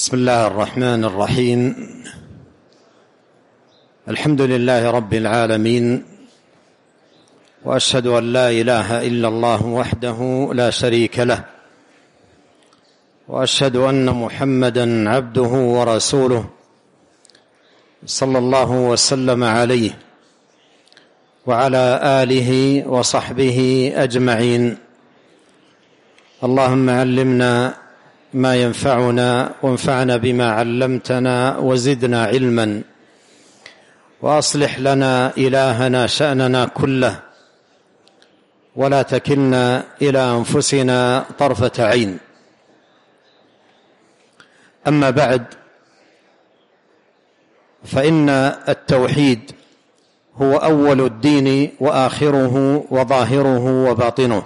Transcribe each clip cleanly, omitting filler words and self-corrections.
بسم الله الرحمن الرحيم. الحمد لله رب العالمين، وأشهد أن لا إله إلا الله وحده لا شريك له، وأشهد أن محمدًا عبده ورسوله صلى الله وسلم عليه وعلى آله وصحبه أجمعين. اللهم علمنا ما ينفعنا وانفعنا بما علمتنا وزدنا علما، وأصلح لنا إلهنا شأننا كله، ولا تكلنا إلى أنفسنا طرفة عين. أما بعد، فإن التوحيد هو أول الدين وآخره وظاهره وباطنه،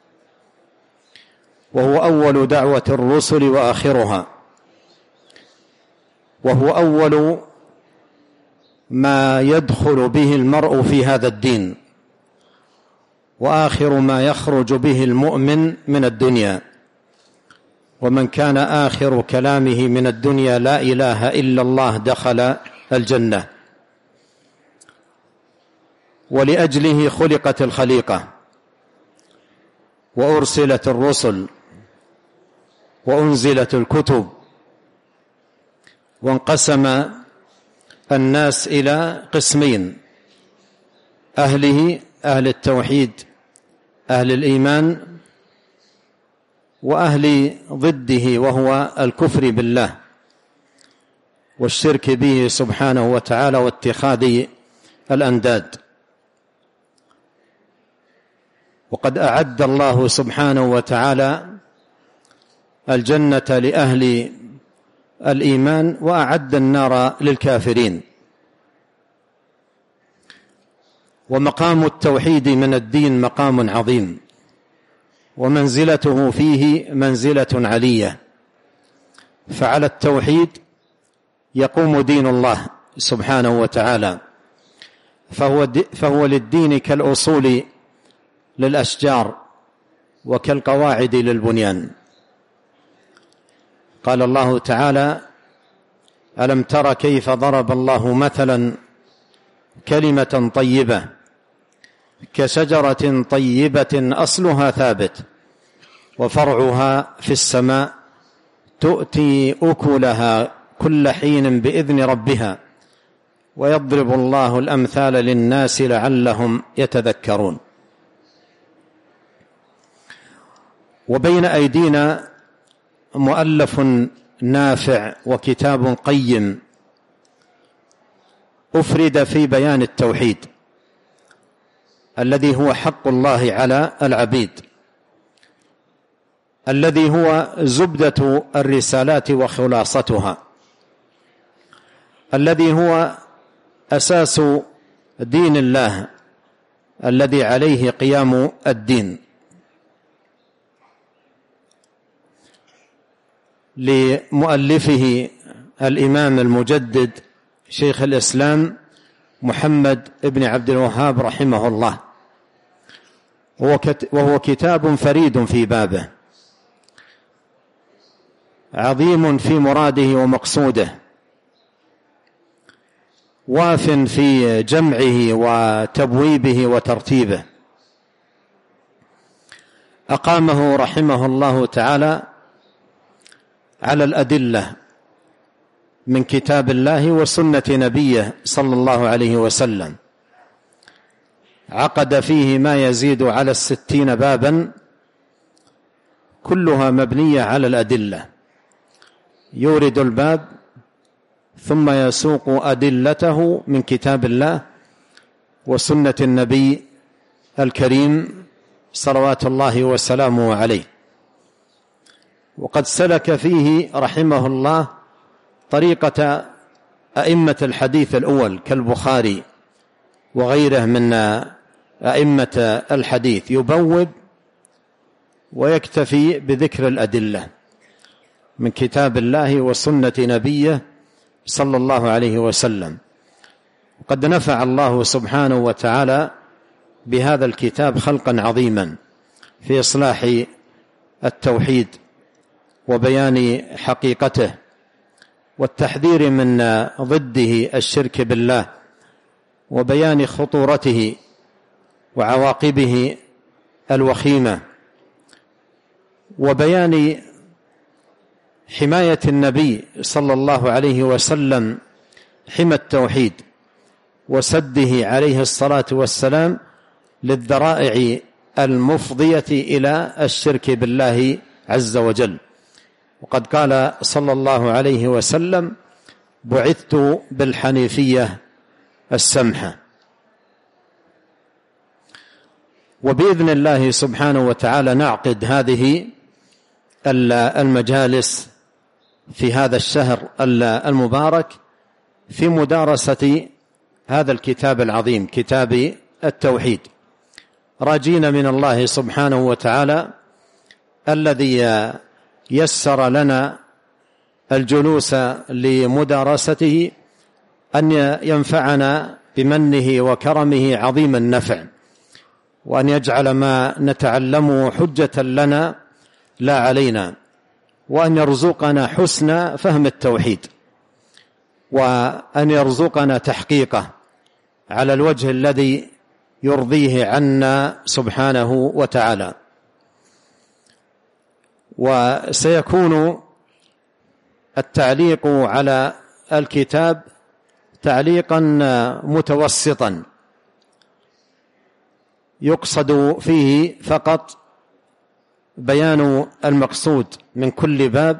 وهو أول دعوة الرسل وآخرها، وهو أول ما يدخل به المرء في هذا الدين، وآخر ما يخرج به المؤمن من الدنيا. ومن كان آخر كلامه من الدنيا لا إله إلا الله دخل الجنة. ولأجله خلقت الخليقة، وأرسلت الرسل، وأنزلت الكتب، وانقسم الناس إلى قسمين: أهل التوحيد، أهل الإيمان، وأهل ضده وهو الكفر بالله والشرك به سبحانه وتعالى واتخاذ الأنداد. وقد أعد الله سبحانه وتعالى الجنة لأهل الإيمان، وأعد النار للكافرين. ومقام التوحيد من الدين مقام عظيم، ومنزلته فيه منزلة علية، فعلى التوحيد يقوم دين الله سبحانه وتعالى، فهو للدين كالأصول للأشجار وكالقواعد للبنيان. قال الله تعالى: ألم تر كيف ضرب الله مثلا كلمة طيبة كشجرة طيبة أصلها ثابت وفرعها في السماء تؤتي أكلها كل حين بإذن ربها ويضرب الله الأمثال للناس لعلهم يتذكرون. وبين أيدينا مؤلف نافع وكتاب قيم أفرد في بيان التوحيد الذي هو حق الله على العبيد، الذي هو زبدة الرسالات وخلاصتها، الذي هو أساس دين الله الذي عليه قيام الدين. لمؤلفه الإمام المجدد شيخ الإسلام محمد بن عبد الوهاب رحمه الله، وهو كتاب فريد في بابه، عظيم في مراده ومقصوده، واف في جمعه وتبويبه وترتيبه. أقامه رحمه الله تعالى على الأدلة من كتاب الله وسنة نبيه صلى الله عليه وسلم. عقد فيه ما يزيد على 60 بابا، كلها مبنية على الأدلة. يورد الباب ثم يسوق أدلته من كتاب الله وسنة النبي الكريم صلوات الله وسلامه عليه. وقد سلك فيه رحمه الله طريقة أئمة الحديث الأول كالبخاري وغيره من أئمة الحديث، يبوب ويكتفي بذكر الأدلة من كتاب الله وسنة نبيه صلى الله عليه وسلم. وقد نفع الله سبحانه وتعالى بهذا الكتاب خلقا عظيما في إصلاح التوحيد وبيان حقيقته والتحذير من ضده الشرك بالله، وبيان خطورته وعواقبه الوخيمة، وبيان حماية النبي صلى الله عليه وسلم حمى التوحيد، وسده عليه الصلاة والسلام للذرائع المفضية إلى الشرك بالله عز وجل. وقد قال صلى الله عليه وسلم: بعثت بالحنيفية السمحة. وبإذن الله سبحانه وتعالى نعقد هذه المجالس في هذا الشهر المبارك في مدارسة هذا الكتاب العظيم، كتاب التوحيد، راجين من الله سبحانه وتعالى الذي يسر لنا الجلوس لمدارسته أن ينفعنا بمنه وكرمه عظيم النفع، وأن يجعل ما نتعلمه حجة لنا لا علينا، وأن يرزقنا حسن فهم التوحيد، وأن يرزقنا تحقيقه على الوجه الذي يرضيه عنا سبحانه وتعالى. وسيكون التعليق على الكتاب تعليقا متوسطا، يقصد فيه فقط بيان المقصود من كل باب،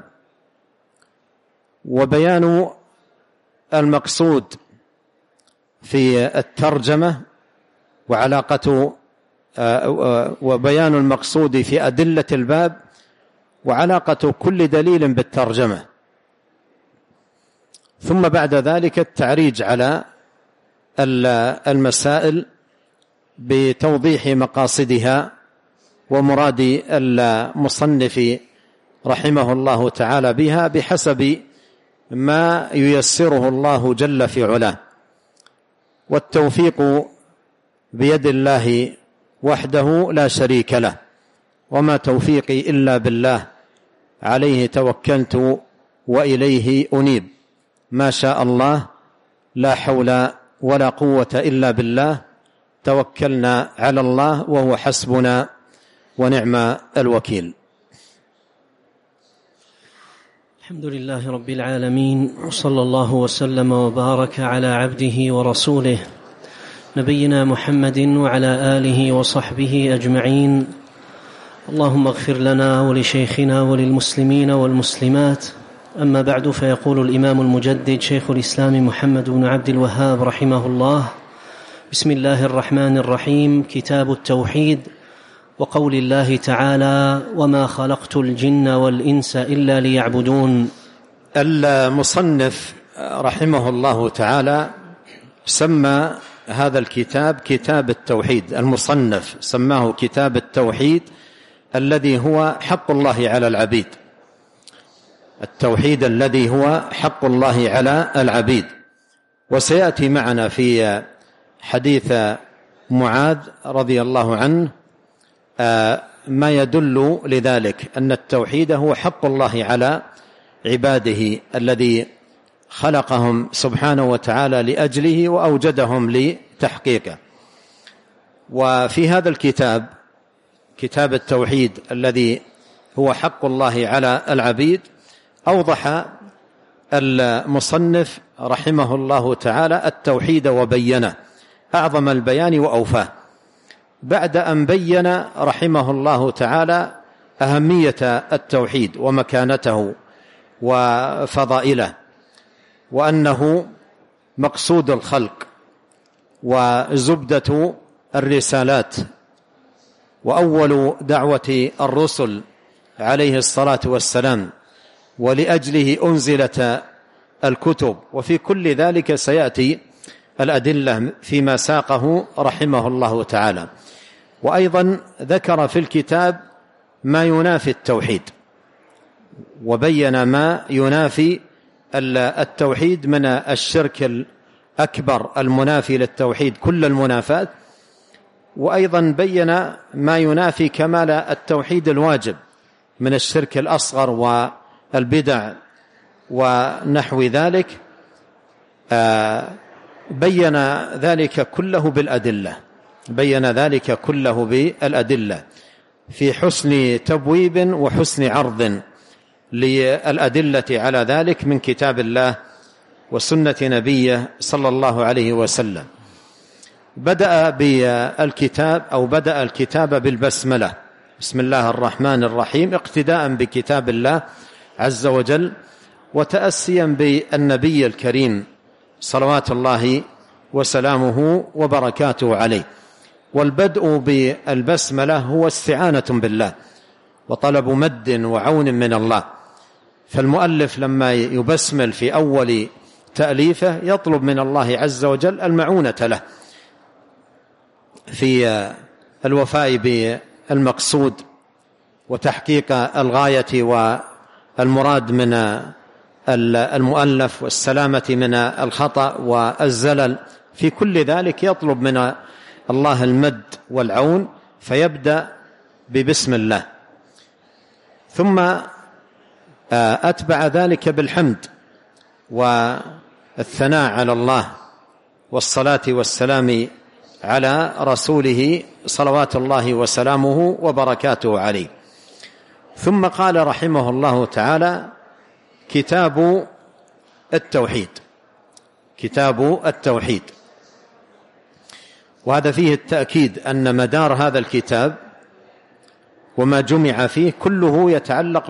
وبيان المقصود في الترجمة وعلاقة وبيان المقصود في أدلة الباب وعلاقة كل دليل بالترجمة، ثم بعد ذلك التعريج على المسائل بتوضيح مقاصدها ومراد المصنف رحمه الله تعالى بها بحسب ما ييسره الله جل في علاه. والتوفيق بيد الله وحده لا شريك له، وما توفيقي إلا بالله، عليه توكلت وإليه أنيب، ما شاء الله لا حول ولا قوة إلا بالله، توكلنا على الله وهو حسبنا ونعم الوكيل. الحمد لله رب العالمين، وصلى الله وسلم وبارك على عبده ورسوله نبينا محمد وعلى آله وصحبه أجمعين. اللهم اغفر لنا ولشيخنا وللمسلمين والمسلمات. أما بعد، فيقول الإمام المجدد شيخ الإسلام محمد بن عبد الوهاب رحمه الله: بسم الله الرحمن الرحيم. كتاب التوحيد. وقول الله تعالى: وما خلقت الجن والإنس إلا ليعبدون. المصنف رحمه الله تعالى سمى هذا الكتاب كتاب التوحيد. المصنف سماه كتاب التوحيد الذي هو حق الله على العبيد، التوحيد الذي هو حق الله على العبيد. وسيأتي معنا في حديث معاذ رضي الله عنه ما يدل لذلك، أن التوحيد هو حق الله على عباده الذي خلقهم سبحانه وتعالى لأجله وأوجدهم لتحقيقه. وفي هذا الكتاب، كتاب التوحيد الذي هو حق الله على العبيد، أوضح المصنف رحمه الله تعالى التوحيد وبينه أعظم البيان وأوفاه، بعد أن بين رحمه الله تعالى أهمية التوحيد ومكانته وفضائله، وأنه مقصود الخلق وزبدة الرسالات وأول دعوة الرسل عليه الصلاة والسلام، ولأجله أنزلت الكتب. وفي كل ذلك سيأتي الأدلة فيما ساقه رحمه الله تعالى. وأيضا ذكر في الكتاب ما ينافي التوحيد، وبين ما ينافي التوحيد من الشرك الأكبر المنافي للتوحيد كل المنافات، وأيضا بين ما ينافي كمال التوحيد الواجب من الشرك الأصغر والبدع ونحو ذلك، بين ذلك كله بالأدلة في حسن تبويب وحسن عرض للأدلة على ذلك من كتاب الله وسنة نبيه صلى الله عليه وسلم. بدأ الكتاب بالبسملة، بسم الله الرحمن الرحيم، اقتداء بكتاب الله عز وجل وتأسيا بالنبي الكريم صلوات الله وسلامه وبركاته عليه. والبدء بالبسملة هو استعانة بالله وطلب مد وعون من الله، فالمؤلف لما يبسمل في أول تأليفه يطلب من الله عز وجل المعونة له في الوفاء بالمقصود وتحقيق الغاية والمراد من المؤلف والسلامة من الخطأ والزلل. في كل ذلك يطلب من الله المد والعون، فيبدأ ببسم الله، ثم أتبع ذلك بالحمد والثناء على الله والصلاة والسلام على رسوله صلوات الله وسلامه وبركاته عليه. ثم قال رحمه الله تعالى: كتاب التوحيد. وهذا فيه التأكيد أن مدار هذا الكتاب وما جمع فيه كله يتعلق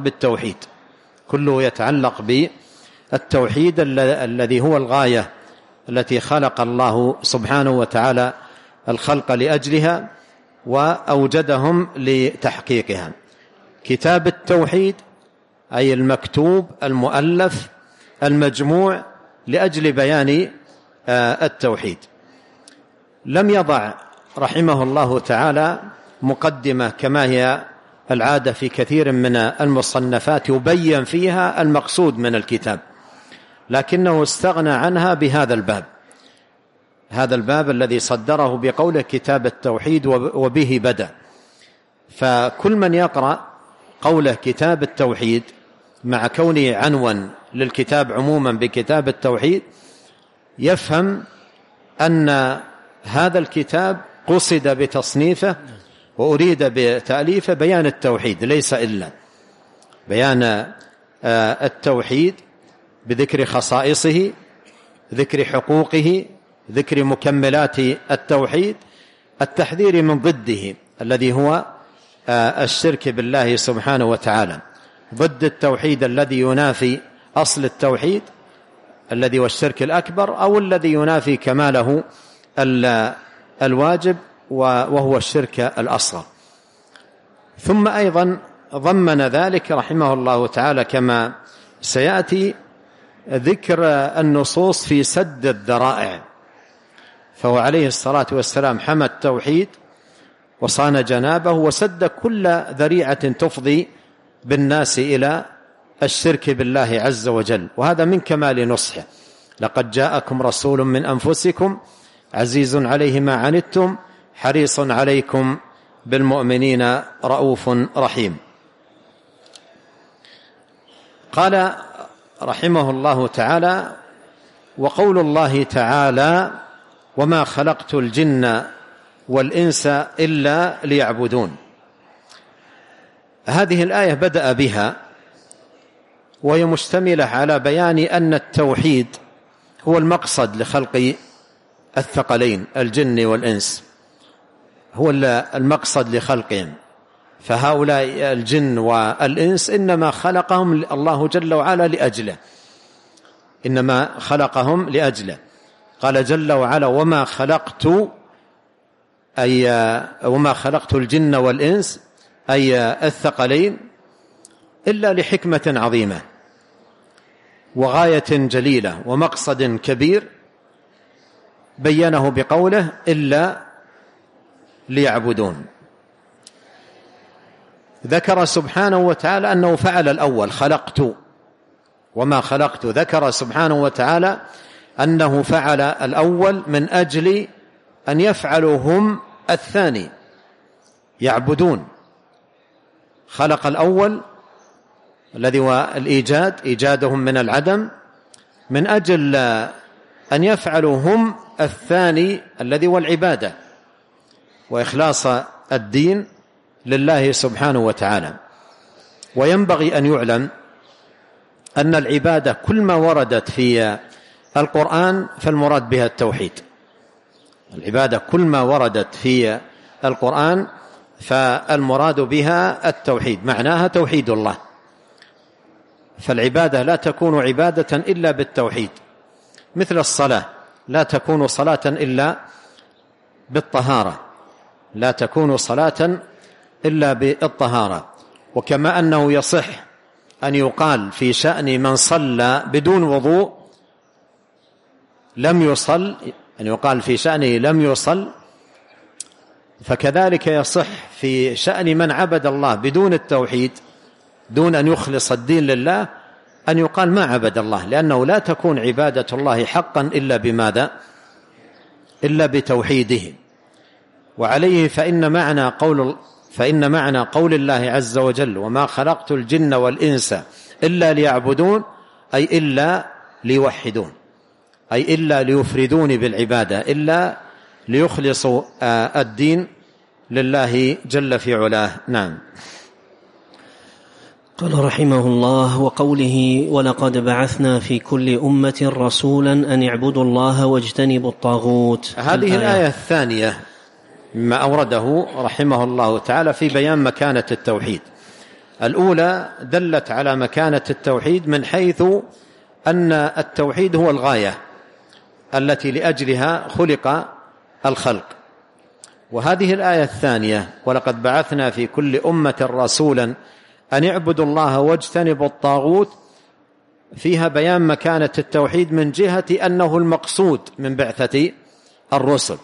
بالتوحيد الذي هو الغاية التي خلق الله سبحانه وتعالى الخلق لأجلها وأوجدهم لتحقيقها. كتاب التوحيد أي المكتوب المؤلف المجموع لأجل بيان التوحيد. لم يضع رحمه الله تعالى مقدمة كما هي العادة في كثير من المصنفات يبين فيها المقصود من الكتاب، لكنه استغنى عنها بهذا الباب، هذا الباب الذي صدره بقوله كتاب التوحيد وبه بدأ. فكل من يقرأ قوله كتاب التوحيد مع كونه عنوان للكتاب عموما بكتاب التوحيد يفهم أن هذا الكتاب قصد بتصنيفه وأريد بتأليفه بيان التوحيد، ليس إلا بيان التوحيد بذكر خصائصه، ذكر حقوقه، ذكر مكملات التوحيد، التحذير من ضده الذي هو الشرك بالله سبحانه وتعالى، ضد التوحيد الذي ينافي أصل التوحيد الذي هو الشرك الأكبر، أو الذي ينافي كماله الواجب وهو الشرك الأصغر. ثم أيضا ضمن ذلك رحمه الله تعالى كما سيأتي ذكر النصوص في سد الذرائع، فهو عليه الصلاة والسلام حمى التوحيد وصان جنابه وسد كل ذريعة تفضي بالناس إلى الشرك بالله عز وجل، وهذا من كمال نصحه: لقد جاءكم رسول من أنفسكم عزيز عليه ما عنتم حريص عليكم بالمؤمنين رؤوف رحيم. قال رحمه الله تعالى: وقول الله تعالى: وما خلقت الجن والإنس إلا ليعبدون. هذه الآية بدأ بها وهي مشتملة على بيان أن التوحيد هو المقصد لخلق الثقلين الجن والإنس، هو المقصد لخلقهم. فهؤلاء الجن والإنس إنما خلقهم الله جل وعلا لأجله، إنما خلقهم لأجله. قال جل وعلا: وما خلقت الجن والإنس أي الثقلين إلا لحكمة عظيمة وغاية جليلة ومقصد كبير بينه بقوله: إلا ليعبدون. ذكر سبحانه وتعالى أنه فعل الأول خلقت، وما خلقت، ذكر سبحانه وتعالى أنه فعل الأول من أجل أن يفعلوا هم الثاني يعبدون. خلق الأول الذي هو الإيجاد، إيجادهم من العدم، من أجل أن يفعلوا هم الثاني الذي هو العبادة وإخلاص الدين لله سبحانه وتعالى. وينبغي أن يعلم أن العبادة كل ما وردت في القرآن فالمراد بها التوحيد. العبادة كل ما وردت في القرآن فالمراد بها التوحيد، معناها توحيد الله. فالعبادة لا تكون عبادة إلا بالتوحيد، مثل الصلاة لا تكون صلاة إلا بالطهارة، لا تكون صلاة إلا بالطهارة. وكما أنه يصح أن يقال في شأن من صلى بدون وضوء لم يصل، أن يقال في شأنه لم يصل، فكذلك يصح في شأن من عبد الله بدون التوحيد، دون أن يخلص الدين لله، أن يقال ما عبد الله، لأنه لا تكون عبادة الله حقا إلا بماذا؟ إلا بتوحيده. وعليه فإن معنى قول الله عز وجل وما خلقت الجن والإنس إلا ليعبدون، أي إلا ليوحدون، أي إلا ليفردون بالعبادة، إلا ليخلصوا الدين لله جل في علاه. نعم. قال رحمه الله: وقوله ولقد بعثنا في كل أمة رسولا أن اعبدوا الله واجتنبوا الطاغوت. هذه الآية الثانية مما أورده رحمه الله تعالى في بيان مكانة التوحيد. الأولى دلت على مكانة التوحيد من حيث أن التوحيد هو الغاية التي لأجلها خلق الخلق. وهذه الآية الثانية ولقد بعثنا في كل أمة رسولا أن اعبدوا الله واجتنبوا الطاغوت فيها بيان مكانة التوحيد من جهة أنه المقصود من بعثة الرسل.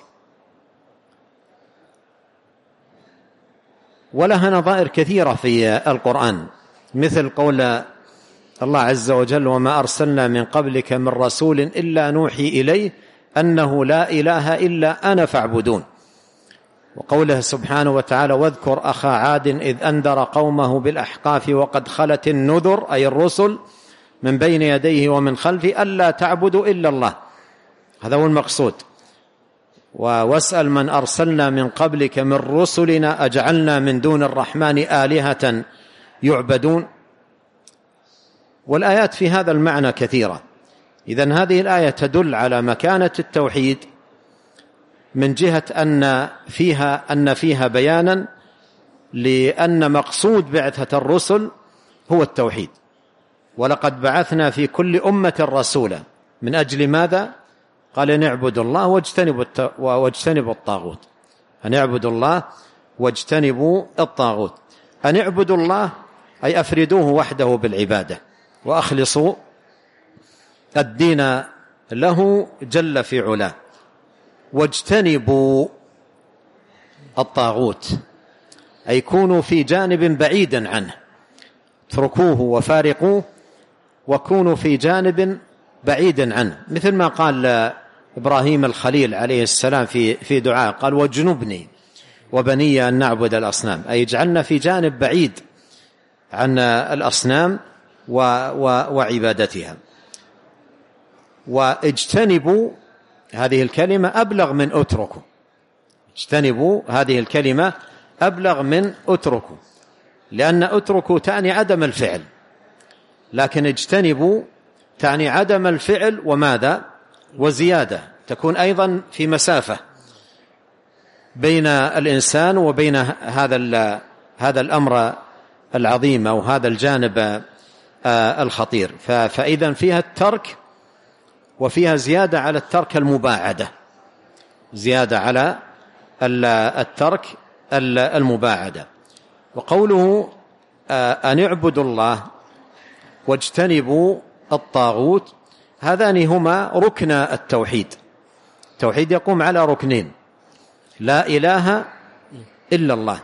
ولها نظائر كثيرة في القرآن، مثل قول الله عز وجل وما أرسلنا من قبلك من رسول إلا نوحي إليه أنه لا إله إلا أنا فاعبدون. وقوله سبحانه وتعالى واذكر أخا عاد إذ أنذر قومه بالأحقاف وقد خلت النذر، أي الرسل من بين يديه ومن خلفه ألا تعبدوا إلا الله، هذا هو المقصود. واسأل من أرسلنا من قبلك من رسلنا أجعلنا من دون الرحمن آلهة يعبدون. والآيات في هذا المعنى كثيرة. إذن هذه الآية تدل على مكانة التوحيد من جهة أن فيها بيانا لأن مقصود بعثة الرسل هو التوحيد. ولقد بعثنا في كل أمة رسولا، من أجل ماذا؟ قال أن اعبدوا الله واجتنبوا الطاغوت. أن اعبدوا الله واجتنبوا الطاغوت. أن اعبدوا الله أي أفردوه وحده بالعبادة وأخلصوا الدين له جل في علاه. واجتنبوا الطاغوت أي كونوا في جانب بعيدا عنه، اتركوه وفارقوه وكونوا في جانب بعيدا عنه، مثل ما قال إبراهيم الخليل عليه السلام في دعاء، قال واجنبني وبني أن نعبد الأصنام، أي اجعلنا في جانب بعيد عن الأصنام وعبادتها. واجتنبوا هذه الكلمة أبلغ من اتركوا، اجتنبوا هذه الكلمة أبلغ من اتركوا، لأن اتركوا تعني عدم الفعل، لكن اجتنبوا تعني عدم الفعل وماذا؟ وزيادة، تكون أيضا في مسافة بين الإنسان وبين هذا الأمر العظيم أو هذا الجانب الخطير. فإذا فيها الترك وفيها زيادة على الترك المباعدة، زيادة على الترك المباعدة. وقوله أن اعبدوا الله واجتنبوا الطاغوت، هذان هما ركن التوحيد. التوحيد يقوم على ركنين: لا إله إلا الله،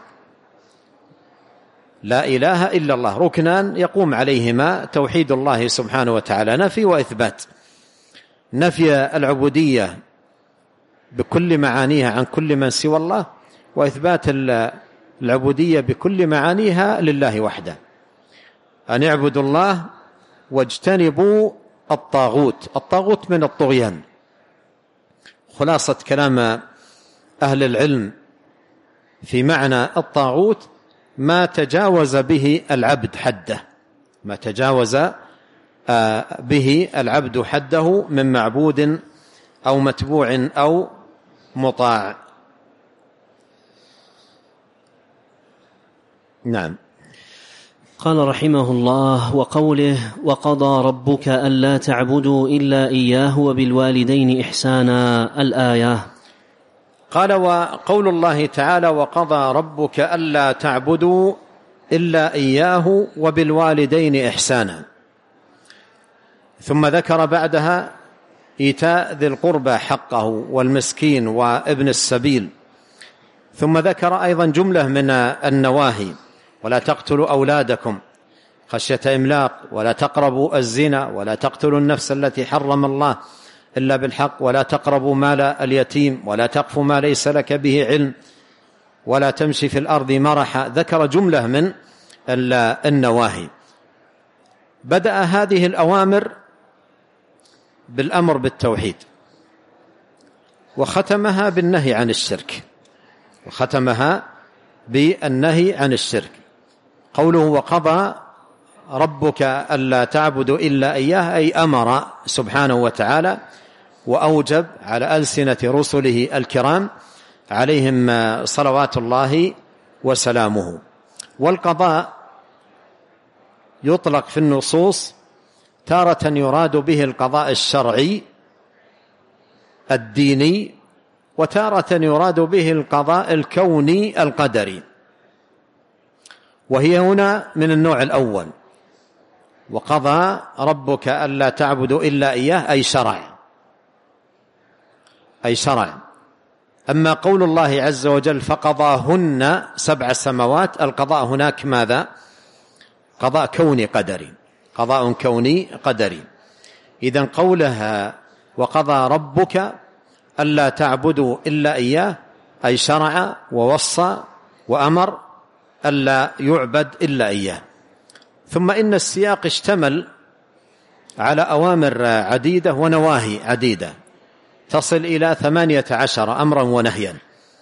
لا إله إلا الله، ركنان يقوم عليهما توحيد الله سبحانه وتعالى، نفي وإثبات. نفي العبودية بكل معانيها عن كل من سوى الله، وإثبات العبودية بكل معانيها لله وحده. أن اعبدوا الله واجتنبوا الطاغوت. الطاغوت من الطغيان. خلاصة كلام أهل العلم في معنى الطاغوت ما تجاوز به العبد حده، ما تجاوز به العبد حده من معبود أو متبوع أو مطاع. نعم. قال رحمه الله: وقوله: وقضى ربك ألا تعبدوا إلا إياه وبالوالدين إحسانا، الآية. قال: وقول الله تعالى: وقضى ربك ألا تعبدوا إلا إياه وبالوالدين إحسانا. ثم ذكر بعدها إيتاء ذي القربى حقه والمسكين وابن السبيل. ثم ذكر أيضا جملة من النواهي: ولا تقتلوا أولادكم خشية إملاق، ولا تقربوا الزنا، ولا تقتلوا النفس التي حرم الله إلا بالحق، ولا تقربوا مال اليتيم، ولا تقف ما ليس لك به علم، ولا تمشي في الأرض مرحا. ذكر جملة من النواهي. بدأ هذه الأوامر بالأمر بالتوحيد، وختمها بالنهي عن الشرك، وختمها بالنهي عن الشرك. قوله: وقضى ربك ألا تعبدوا إلا إياه، أي أمر سبحانه وتعالى وأوجب على ألسنة رسله الكرام عليهم صلوات الله وسلامه. والقضاء يطلق في النصوص تارة يراد به القضاء الشرعي الديني، وتارة يراد به القضاء الكوني القدري، وهي هنا من النوع الأول. وقضى ربك ألا تعبدوا إلا إياه، أي شرع. أما قول الله عز وجل: فقضاهن 7 سماوات، القضاء هناك ماذا؟ قضاء كوني قدري، قضاء كوني قدري. إذن قولها وقضى ربك ألا تعبدوا إلا إياه، أي شرع ووصى وأمر ألا يعبد إلا إياه. ثم إن السياق اشتمل على أوامر عديدة ونواهي عديدة تصل إلى 18 أمرا ونهيا.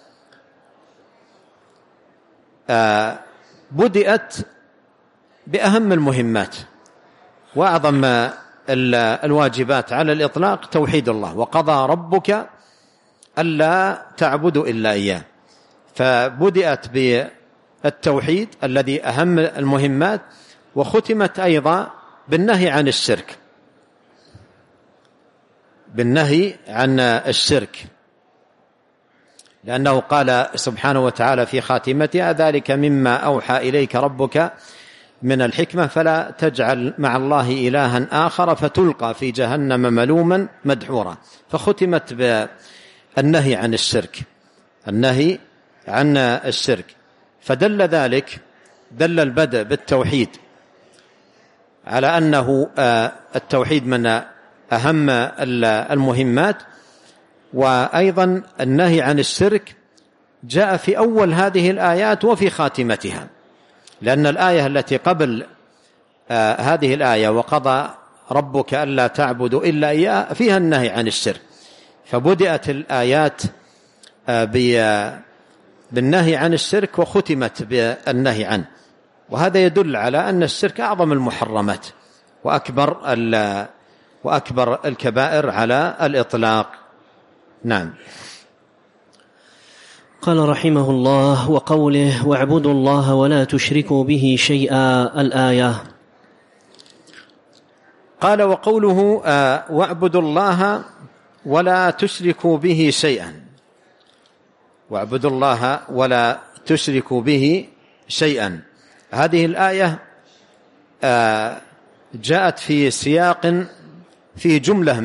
بدأت بأهم المهمات وأعظم الواجبات على الإطلاق توحيد الله. وقضى ربك ألا تعبدوا إلا إياه، فبدأت بالتوحيد الذي أهم المهمات، وختمت أيضا بالنهي عن الشرك، بالنهي عن الشرك، لأنه قال سبحانه وتعالى في خاتمتها: ذلك مما أوحى إليك ربك من الحكمة فلا تجعل مع الله إلها آخر فتلقى في جهنم ملوما مدحورا. فختمت بالنهي عن الشرك، النهي عن الشرك. فدل ذلك، دل البدء بالتوحيد على أنه التوحيد من أهم المهمات، وأيضا النهي عن الشرك جاء في أول هذه الآيات وفي خاتمتها، لأن الآية التي قبل هذه الآية وقضى ربك ألا تعبدوا إلا إياه فيها النهي عن الشرك، فبدأت الآيات بالنهي عن الشرك وختمت بالنهي عنه. وهذا يدل على أن الشرك أعظم المحرمات وأكبر الكبائر على الإطلاق. نعم. قال رحمه الله: وقوله: واعبدوا الله ولا تشركوا به شيئا، الآية. قال: وقوله واعبدوا الله ولا تشركوا به شيئا، واعبدوا الله ولا تشركوا به شيئا. هذه الآية جاءت في سياق فيه جملة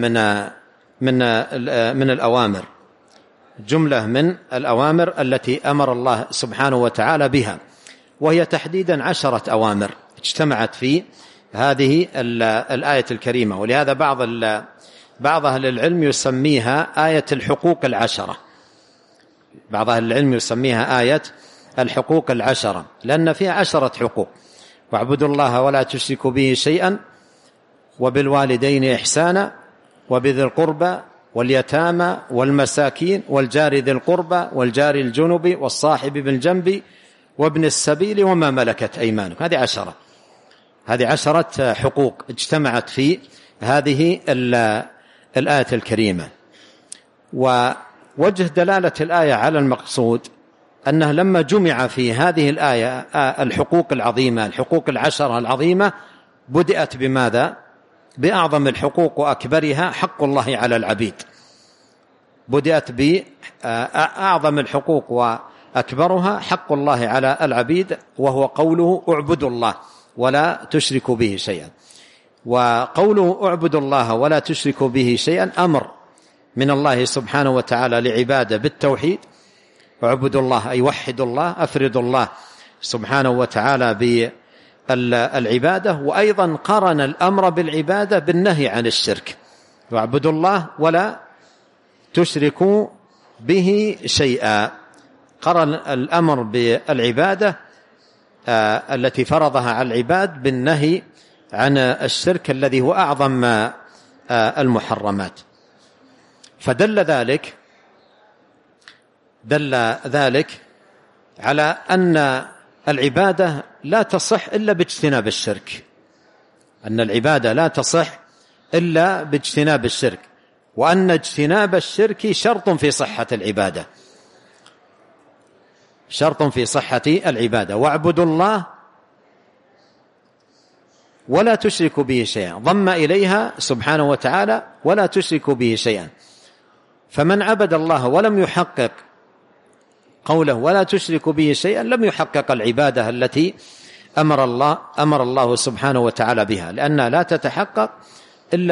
من الأوامر، جملة من الأوامر التي أمر الله سبحانه وتعالى بها، وهي تحديدا 10 أوامر اجتمعت في هذه الآية الكريمة. ولهذا بعض أهل العلم يسميها آية الحقوق 10. بعض أهل العلم يسميها آية الحقوق 10، لأن فيها 10 حقوق، واعبدوا الله ولا تشركوا به شيئا وبالوالدين إحسانا وبذي القربى واليتامى والمساكين والجار ذي القربى والجار الجنب والصاحب بالجنب وابن السبيل وما ملكت أيمانكم. هذه 10 حقوق اجتمعت في هذه الآية الكريمة. ووجه دلالة الآية على المقصود أنه لما جمع في هذه الآية الحقوق العظيمة، الحقوق 10 العظيمة، بدأت بماذا؟ بأعظم الحقوق وأكبرها حق الله على العبيد. بدأت بأعظم الحقوق وأكبرها حق الله على العبيد، وهو قوله اعبدوا الله ولا تشركوا به شيئا. وقوله اعبدوا الله ولا تشركوا به شيئا أمر من الله سبحانه وتعالى لعباده بالتوحيد. اعبدوا الله أي وحدوا الله، أفردوا الله سبحانه وتعالى بالعبادة. وأيضا قرن الأمر بالعبادة بالنهي عن الشرك، واعبدوا الله ولا تشركوا به شيئا. قرن الأمر بالعبادة التي فرضها على العباد بالنهي عن الشرك الذي هو أعظم المحرمات. فدل ذلك على أن العبادة لا تصح إلا باجتناب الشرك، أن العبادة لا تصح إلا باجتناب الشرك، وأن اجتناب الشرك شرط في صحة العبادة، شرط في صحة العبادة. واعبدوا الله ولا تشركوا به شيئا، ضم إليها سبحانه وتعالى ولا تشركوا به شيئا. فمن عبد الله ولم يحقق قوله ولا تشركوا به شيئا لم يحقق العبادة التي أمر الله سبحانه وتعالى بها، لأنها لا تتحقق إلا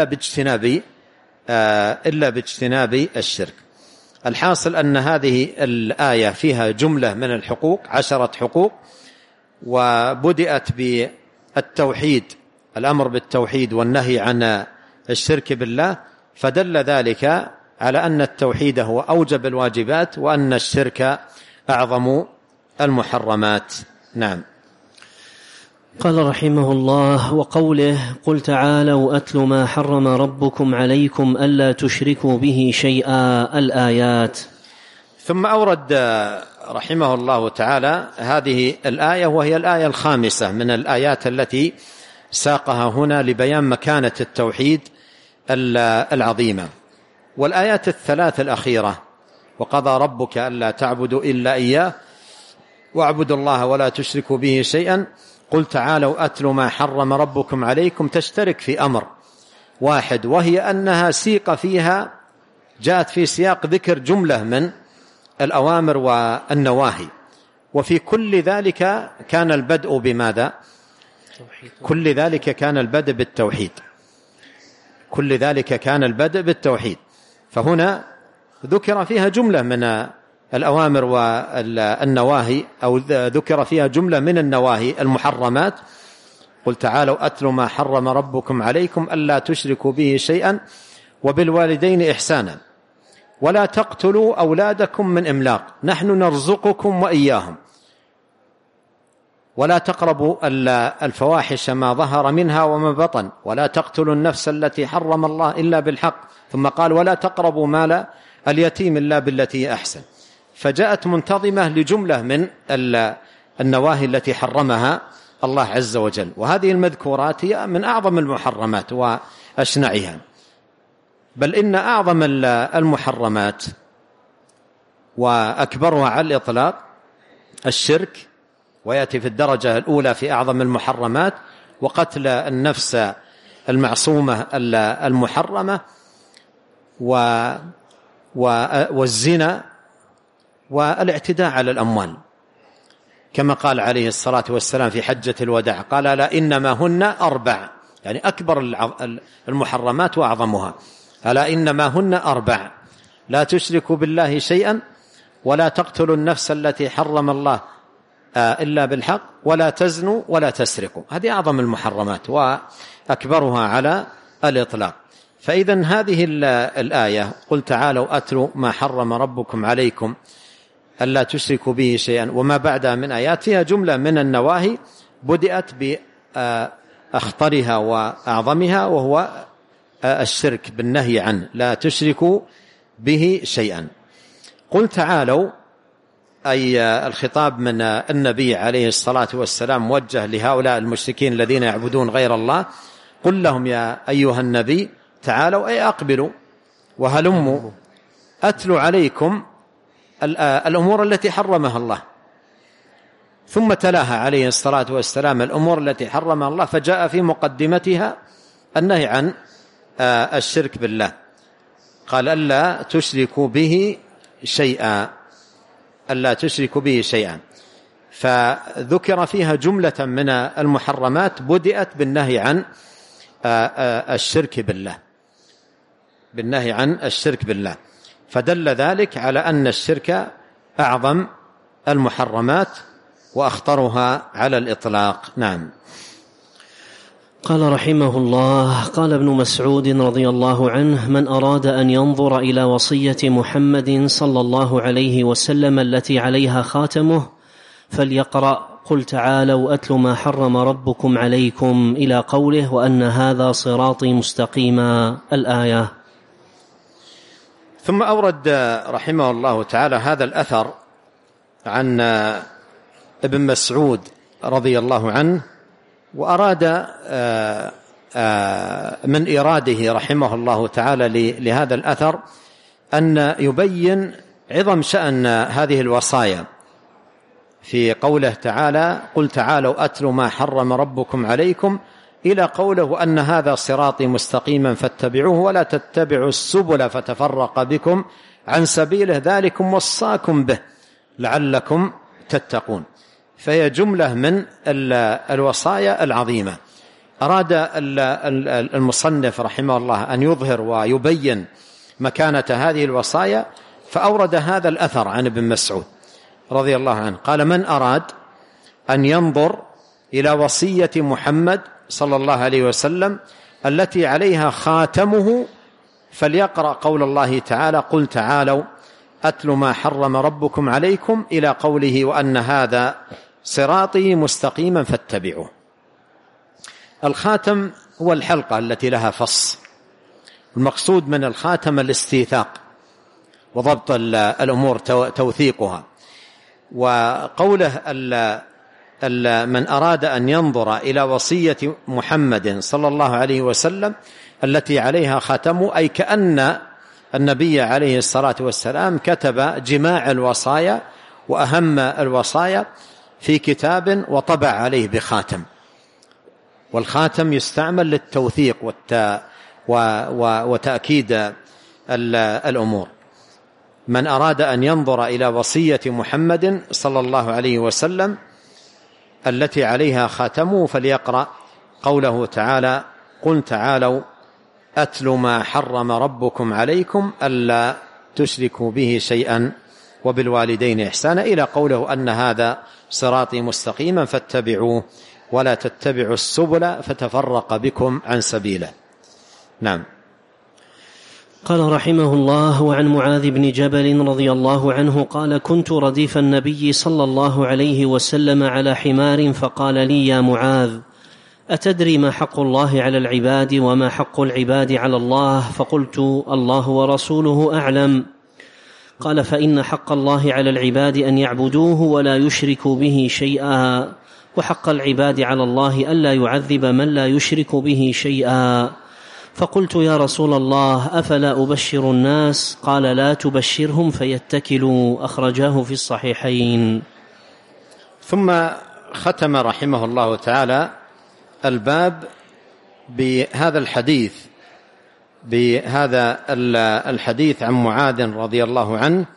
باجتناب الشرك. الحاصل أن هذه الآية فيها جملة من الحقوق، 10 حقوق، وبدأت بالتوحيد، الأمر بالتوحيد والنهي عن الشرك بالله، فدل ذلك على أن التوحيد هو أوجب الواجبات، وأن الشرك أعظم المحرمات. نعم. قال رحمه الله: وقوله قل تعالوا أتل ما حرم ربكم عليكم ألا تشركوا به شيئا، الآيات. ثم أورد رحمه الله تعالى هذه الآية، وهي الآية 5 من الآيات التي ساقها هنا لبيان مكانة التوحيد العظيمة. والآيات 3 الأخيرة: وقضى ربك ألا تعبدوا إلا إياه واعبدوا الله ولا تشركوا به شيئا، قل تعالوا أتل ما حرم ربكم عليكم، تشترك في أمر واحد، وهي أنها سيق فيها، جاءت في سياق ذكر جملة من الأوامر والنواهي. وفي كل ذلك كان البدء بماذا؟ كل ذلك كان البدء بالتوحيد، كل ذلك كان البدء بالتوحيد. فهنا ذكر فيها جملة من الأوامر والنواهي، أو ذكر فيها جملة من النواهي المحرمات. قل تعالوا أتل ما حرم ربكم عليكم ألا تشركوا به شيئا وبالوالدين إحسانا ولا تقتلوا أولادكم من إملاق نحن نرزقكم وإياهم ولا تقربوا الفواحش ما ظهر منها وما بطن ولا تقتلوا النفس التي حرم الله إلا بالحق. ثم قال ولا تقربوا مال اليتيم إلا بالتي أحسن. فجاءت منتظمة لجملة من النواهي التي حرمها الله عز وجل. وهذه المذكورات هي من أعظم المحرمات وأشنعها، بل إن أعظم المحرمات وأكبرها على الإطلاق الشرك، ويأتي في الدرجة الأولى في أعظم المحرمات، وقتل النفس المعصومة المحرمة، والزنا، والاعتداء على الأموال، كما قال عليه الصلاة والسلام في حجة الوداع، قال لا إنما هن 4، يعني أكبر المحرمات وأعظمها. ألا إنما هن 4: لا تشركوا بالله شيئا ولا تقتلوا النفس التي حرم الله إلا بالحق ولا تزنوا ولا تسرقوا. هذه أعظم المحرمات وأكبرها على الإطلاق. فإذن هذه الآية قل تعالوا أتلوا ما حرم ربكم عليكم ألا تشركوا به شيئا، وما بعدها من آيات فيها جملة من النواهي بدأت بأخطرها وأعظمها، وهو الشرك بالنهي عنه، لا تشركوا به شيئا. قل تعالوا، أي الخطاب من النبي عليه الصلاة والسلام موجه لهؤلاء المشركين الذين يعبدون غير الله. قل لهم يا أيها النبي تعالوا، أي أقبلوا وهلموا أتلوا عليكم الأمور التي حرمها الله. ثم تلاها عليه الصلاة والسلام الأمور التي حرمها الله، فجاء في مقدمتها النهي عن الشرك بالله، قال ألا تشركوا به شيئا، ألا تشركوا به شيئا. فذكر فيها جملة من المحرمات بدأت بالنهي عن الشرك بالله، بالنهي عن الشرك بالله، فدل ذلك على أن الشرك أعظم المحرمات وأخطرها على الإطلاق. نعم. قال رحمه الله: قال ابن مسعود رضي الله عنه: من أراد أن ينظر إلى وصية محمد صلى الله عليه وسلم التي عليها خاتمه فليقرأ قل تعالوا أتل ما حرم ربكم عليكم إلى قوله وأن هذا صراطي مستقيما، الآية. ثم أورد رحمه الله تعالى هذا الأثر عن ابن مسعود رضي الله عنه، وأراد من إراده رحمه الله تعالى لهذا الأثر أن يبين عظم شأن هذه الوصايا في قوله تعالى قل تعالوا أتل ما حرم ربكم عليكم إلى قوله وأن هذا صراطي مستقيما فاتبعوه ولا تتبعوا السبل فتفرق بكم عن سبيله ذلكم وصاكم به لعلكم تتقون. فهي جملة من الوصايا العظيمة. أراد المصنف رحمه الله أن يظهر ويبين مكانة هذه الوصايا، فأورد هذا الأثر عن ابن مسعود رضي الله عنه قال: من أراد أن ينظر إلى وصية محمد صلى الله عليه وسلم التي عليها خاتمه فليقرأ قول الله تعالى قل تعالوا أتل ما حرم ربكم عليكم إلى قوله وأن هذا صراطي مستقيما فاتبعوه. الخاتم هو الحلقة التي لها فص، المقصود من الخاتم الاستيثاق وضبط الأمور توثيقها. وقوله من أراد أن ينظر إلى وصية محمد صلى الله عليه وسلم التي عليها خاتمه، أي كأن النبي عليه الصلاة والسلام كتب جماع الوصايا وأهم الوصايا في كتاب وطبع عليه بخاتم، والخاتم يستعمل للتوثيق وتأكيد الأمور. من أراد أن ينظر إلى وصية محمد صلى الله عليه وسلم التي عليها خاتمه فليقرأ قوله تعالى قل تعالوا أتل ما حرم ربكم عليكم ألا تشركوا به شيئا وبالوالدين إحسانا إلى قوله أن هذا صراطي مستقيما فاتبعوه ولا تتبعوا السبل فتفرق بكم عن سبيله. نعم. قال رحمه الله: وعن معاذ بن جبل رضي الله عنه قال: كنت رديف النبي صلى الله عليه وسلم على حمار فقال لي: يا معاذ، أتدري ما حق الله على العباد وما حق العباد على الله؟ فقلت: الله ورسوله أعلم. قال: فإن حق الله على العباد أن يعبدوه ولا يشركوا به شيئا، وحق العباد على الله ألا يعذب من لا يشرك به شيئا. فقلت: يا رسول الله، أفلا أبشر الناس؟ قال: لا تبشرهم فيتكلوا. أخرجاه في الصحيحين. ثم ختم رحمه الله تعالى الباب بهذا الحديث عن معاذ رضي الله عنه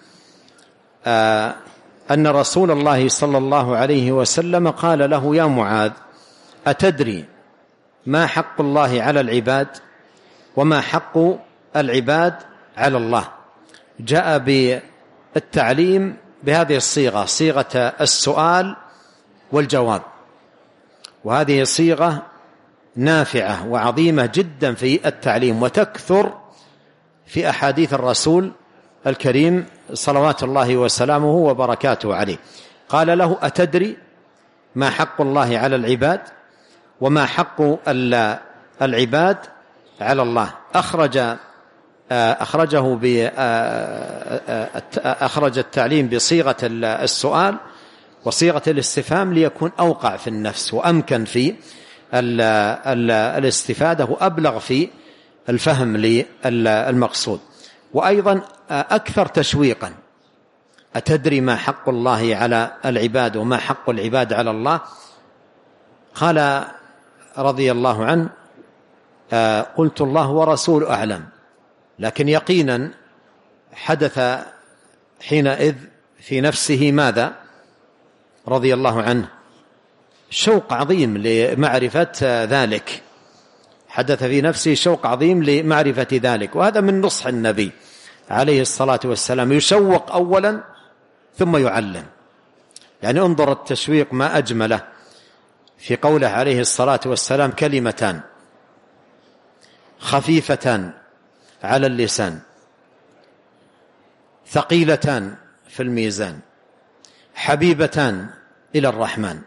أن رسول الله صلى الله عليه وسلم قال له: يا معاذ، أتدري ما حق الله على العباد وما حق العباد على الله؟ جاء بالتعليم بهذه الصيغة، صيغة السؤال والجواب، وهذه صيغة نافعة وعظيمة جدا في التعليم، وتكثر في أحاديث الرسول الكريم صلوات الله وسلامه وبركاته عليه. قال له: أتدري ما حق الله على العباد وما حق العباد على الله. أخرج التعليم بصيغة السؤال وصيغة الاستفهام ليكون أوقع في النفس وأمكن في الاستفادة وأبلغ في الفهم للمقصود، وأيضا أكثر تشويقا. أتدري ما حق الله على العباد وما حق العباد على الله؟ قال رضي الله عنه: قلت الله ورسوله أعلم. لكن يقينا حدث حينئذ في نفسه ماذا؟ رضي الله عنه شوق عظيم لمعرفة ذلك، حدث في نفسه شوق عظيم لمعرفة ذلك. وهذا من نصح النبي عليه الصلاة والسلام، يشوق أولا ثم يعلم. يعني انظر التشويق ما أجمله في قوله عليه الصلاة والسلام: كلمتان خفيفتان على اللسان ثقيلتان في الميزان حبيبتان إلى الرحمن.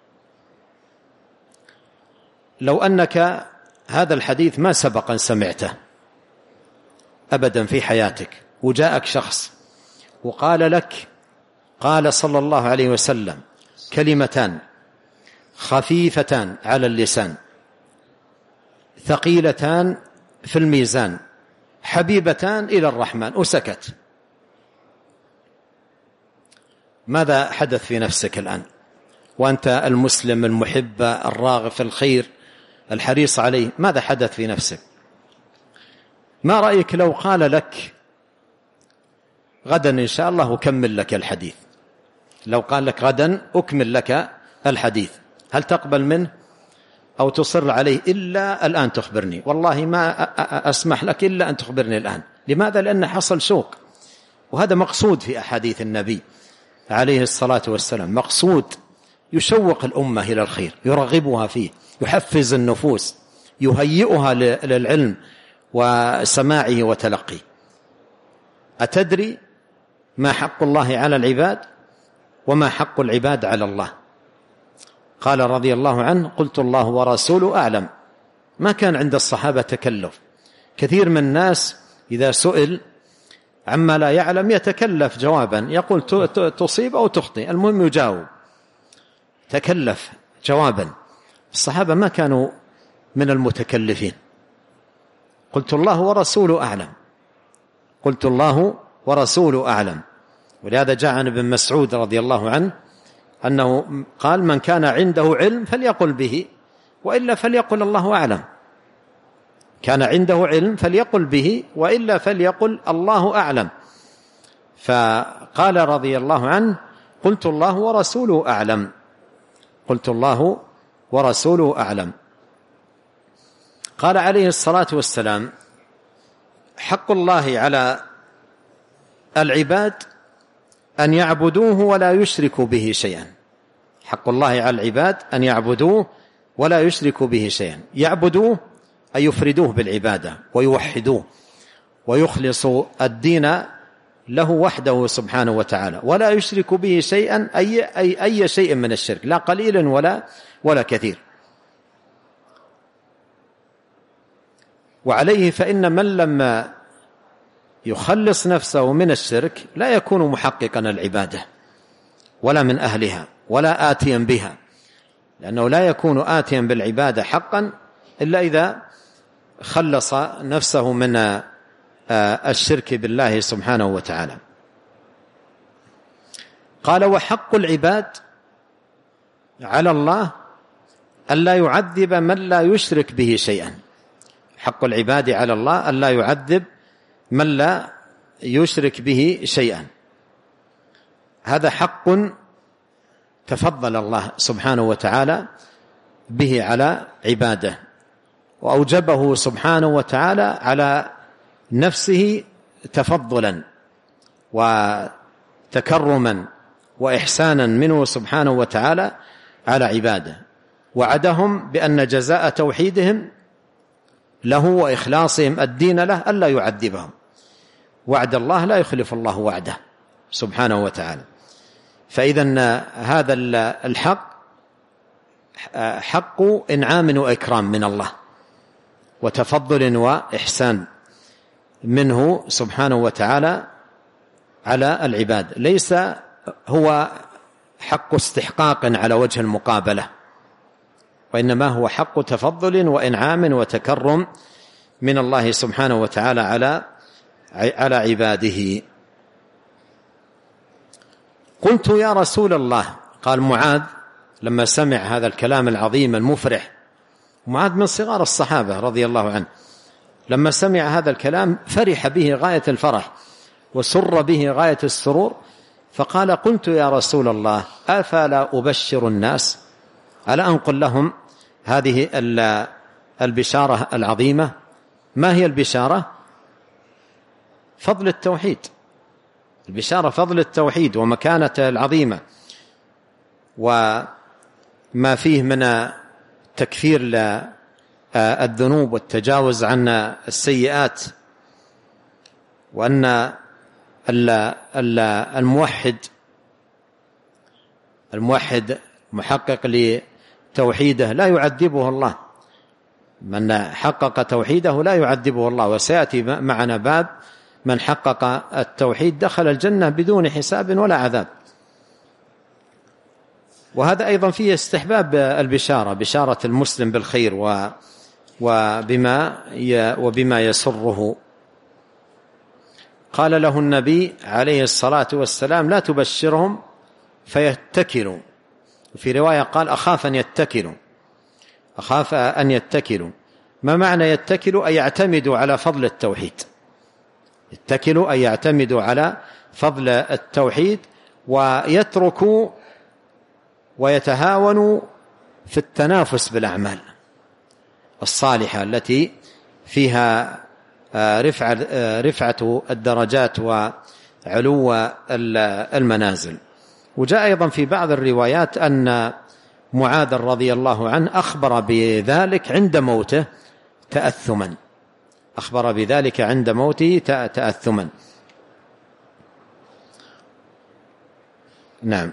لو أنك هذا الحديث ما سبق أن سمعته أبدا في حياتك، وجاءك شخص وقال لك: قال صلى الله عليه وسلم كلمتان خفيفتان على اللسان ثقيلتان في الميزان حبيبتان إلى الرحمن، وسكت، ماذا حدث في نفسك الآن وأنت المسلم المحب الراغب في الخير الحريص عليه؟ ماذا حدث في نفسك؟ ما رأيك لو قال لك غدا إن شاء الله أكمل لك الحديث؟ لو قال لك غدا أكمل لك الحديث، هل تقبل منه أو تصر عليه؟ إلا الآن تخبرني، والله ما أسمح لك إلا أن تخبرني الآن. لماذا؟ لأن حصل شوق، وهذا مقصود في أحاديث النبي عليه الصلاة والسلام، مقصود يشوق الأمة إلى الخير، يرغبها فيه، يحفز النفوس، يهيئها للعلم وسماعه وتلقيه. أتدري ما حق الله على العباد وما حق العباد على الله؟ قال رضي الله عنه: قلت الله ورسوله أعلم. ما كان عند الصحابة تكلف. كثير من الناس إذا سئل عما لا يعلم يتكلف جوابا، يقول تصيب أو تخطئ، المهم يجاوب، تكلف جوابا. الصحابة ما كانوا من المتكلفين. قلت الله ورسوله أعلم، قلت الله ورسوله أعلم. ولهذا جاء عن ابن مسعود رضي الله عنه أنه قال: من كان عنده علم فليقل به وإلا فليقل الله أعلم. كان عنده علم فليقل به وإلا فليقل الله أعلم. فقال رضي الله عنه: قلت الله ورسوله أعلم، قلت الله ورسوله أعلم. قال عليه الصلاة والسلام: حق الله على العباد أن يعبدوه ولا يشركوا به شيئا. حق الله على العباد أن يعبدوه ولا يشركوا به شيئا. يعبدوه أي يفردوه بالعبادة ويوحدوه ويخلصوا الدين له وحده سبحانه وتعالى، ولا يشركوا به شيئا أي شيء من الشرك، لا قليلا ولا كثير. وعليه فإن من لما يخلص نفسه من الشرك لا يكون محققا العبادة ولا من أهلها ولا آتيا بها، لأنه لا يكون آتيا بالعبادة حقا إلا إذا خلص نفسه من الشرك بالله سبحانه وتعالى. قال: وحق العباد على الله ألا يعذب من لا يشرك به شيئا. حق العباد على الله ألا يعذب من لا يشرك به شيئا. هذا حق تفضل الله سبحانه وتعالى به على عباده، وأوجبه سبحانه وتعالى على نفسه تفضلا وتكرما وإحسانا منه سبحانه وتعالى على عباده. وعدهم بأن جزاء توحيدهم له وإخلاصهم الدين له ألا يعذبهم. وعد الله لا يخلف الله وعده سبحانه وتعالى. فإذا هذا الحق حق إنعام وإكرام من الله وتفضل وإحسان منه سبحانه وتعالى على العباد، ليس هو حق استحقاق على وجه المقابلة، وإنما هو حق تفضل وإنعام وتكرم من الله سبحانه وتعالى على عباده. قلت يا رسول الله، قال معاذ لما سمع هذا الكلام العظيم المفرح، معاذ من صغار الصحابة رضي الله عنه، لما سمع هذا الكلام فرح به غاية الفرح وسر به غاية السرور، فقال قلت يا رسول الله أفلا أبشر الناس، ألا أنقل لهم هذه البشارة العظيمة؟ ما هي البشارة؟ فضل التوحيد، البشارة فضل التوحيد ومكانته العظيمة وما فيه من تكفير الذنوب والتجاوز عن السيئات، وأن الموحد محقق لتوحيده لا يعذبه الله، من حقق توحيده لا يعذبه الله. وسيأتي معنا باب من حقق التوحيد دخل الجنة بدون حساب ولا عذاب. وهذا أيضا فيه استحباب البشارة، بشارة المسلم بالخير وبما يسره. قال له النبي عليه الصلاة والسلام لا تبشرهم فيتكلوا، في رواية قال أخاف أن يتكلوا. ما معنى يتكلوا؟ أي يعتمدوا على فضل التوحيد، يتكلوا أي يعتمدوا على فضل التوحيد ويتركوا ويتهاونوا في التنافس بالأعمال الصالحة التي فيها رفعة الدرجات وعلو المنازل. وجاء أيضا في بعض الروايات أن معاذ رضي الله عنه أخبر بذلك عند موته تأثما، أخبر بذلك عند موته تأثما. نعم.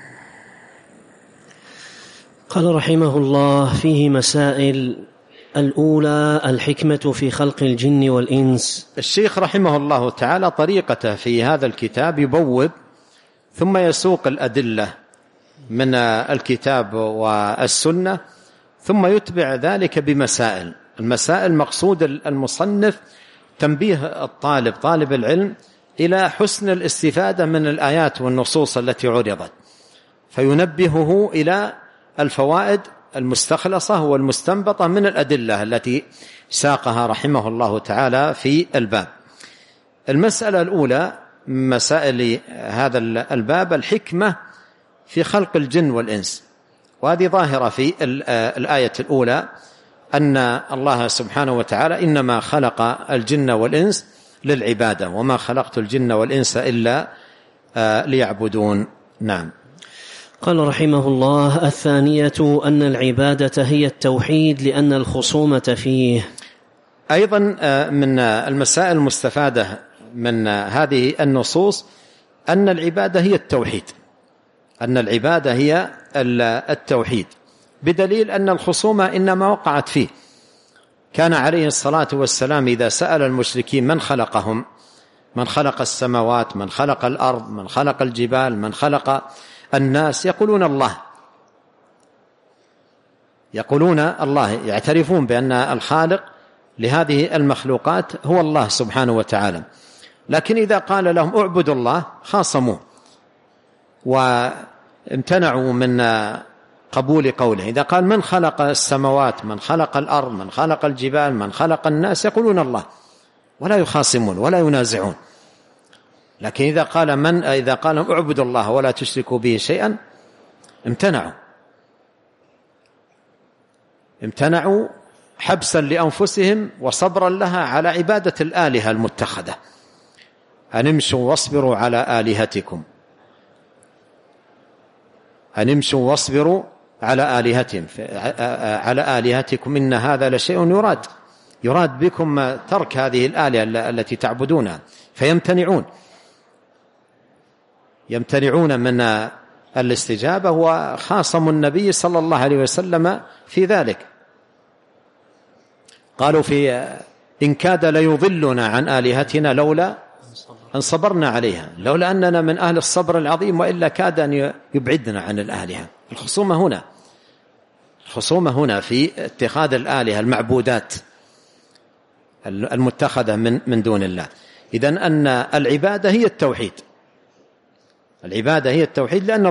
قال رحمه الله فيه مسائل. الأولى الحكمة في خلق الجن والإنس. الشيخ رحمه الله تعالى طريقته في هذا الكتاب يبوب ثم يسوق الأدلة من الكتاب والسنة، ثم يتبع ذلك بمسائل. المسائل مقصود المصنف تنبيه طالب العلم إلى حسن الاستفادة من الآيات والنصوص التي عرضت، فينبهه إلى الفوائد المستخلصة والمستنبطة من الأدلة التي ساقها رحمه الله تعالى في الباب. المسألة الأولى مسائل هذا الباب الحكمة في خلق الجن والإنس، وهذه ظاهرة في الآية الأولى أن الله سبحانه وتعالى إنما خلق الجن والإنس للعبادة، وما خلقت الجن والإنس إلا ليعبدون. نعم. قال رحمه الله الثانية أن العبادة هي التوحيد لأن الخصومة فيه. أيضا من المسائل المستفادة من هذه النصوص أن العبادة هي التوحيد، أن العبادة هي التوحيد، بدليل أن الخصومة إنما وقعت فيه. كان عليه الصلاة والسلام إذا سأل المشركين من خلقهم، من خلق السماوات، من خلق الأرض، من خلق الجبال، من خلق الناس، يقولون الله، يقولون الله، يعترفون بأن الخالق لهذه المخلوقات هو الله سبحانه وتعالى. لكن إذا قال لهم اعبدوا الله خاصموه وامتنعوا من قبول قوله. إذا قال من خلق السماوات، من خلق الأرض، من خلق الجبال، من خلق الناس، يقولون الله ولا يخاصمون ولا ينازعون. لكن إذا قال اعبدوا الله ولا تشركوا به شيئا امتنعوا حبسا لأنفسهم وصبرا لها على عبادة الآلهة المتخذة. أن امشوا واصبروا على آلهتكم، أن امشوا واصبروا على آلهتكم إن هذا لشيء يراد بكم ترك هذه الآلهة التي تعبدونها، فيمتنعون من الاستجابة، وخاصموا النبي صلى الله عليه وسلم في ذلك. قالوا إن كاد ليضلنا عن آلهتنا لولا أن صبرنا عليها، لولا أننا من أهل الصبر العظيم وإلا كاد أن يبعدنا عن الآلهة. الخصومة هنا في اتخاذ الآلهة المعبودات المتخذة من دون الله. إذن أن العبادة هي التوحيد، العبادة هي التوحيد، لأن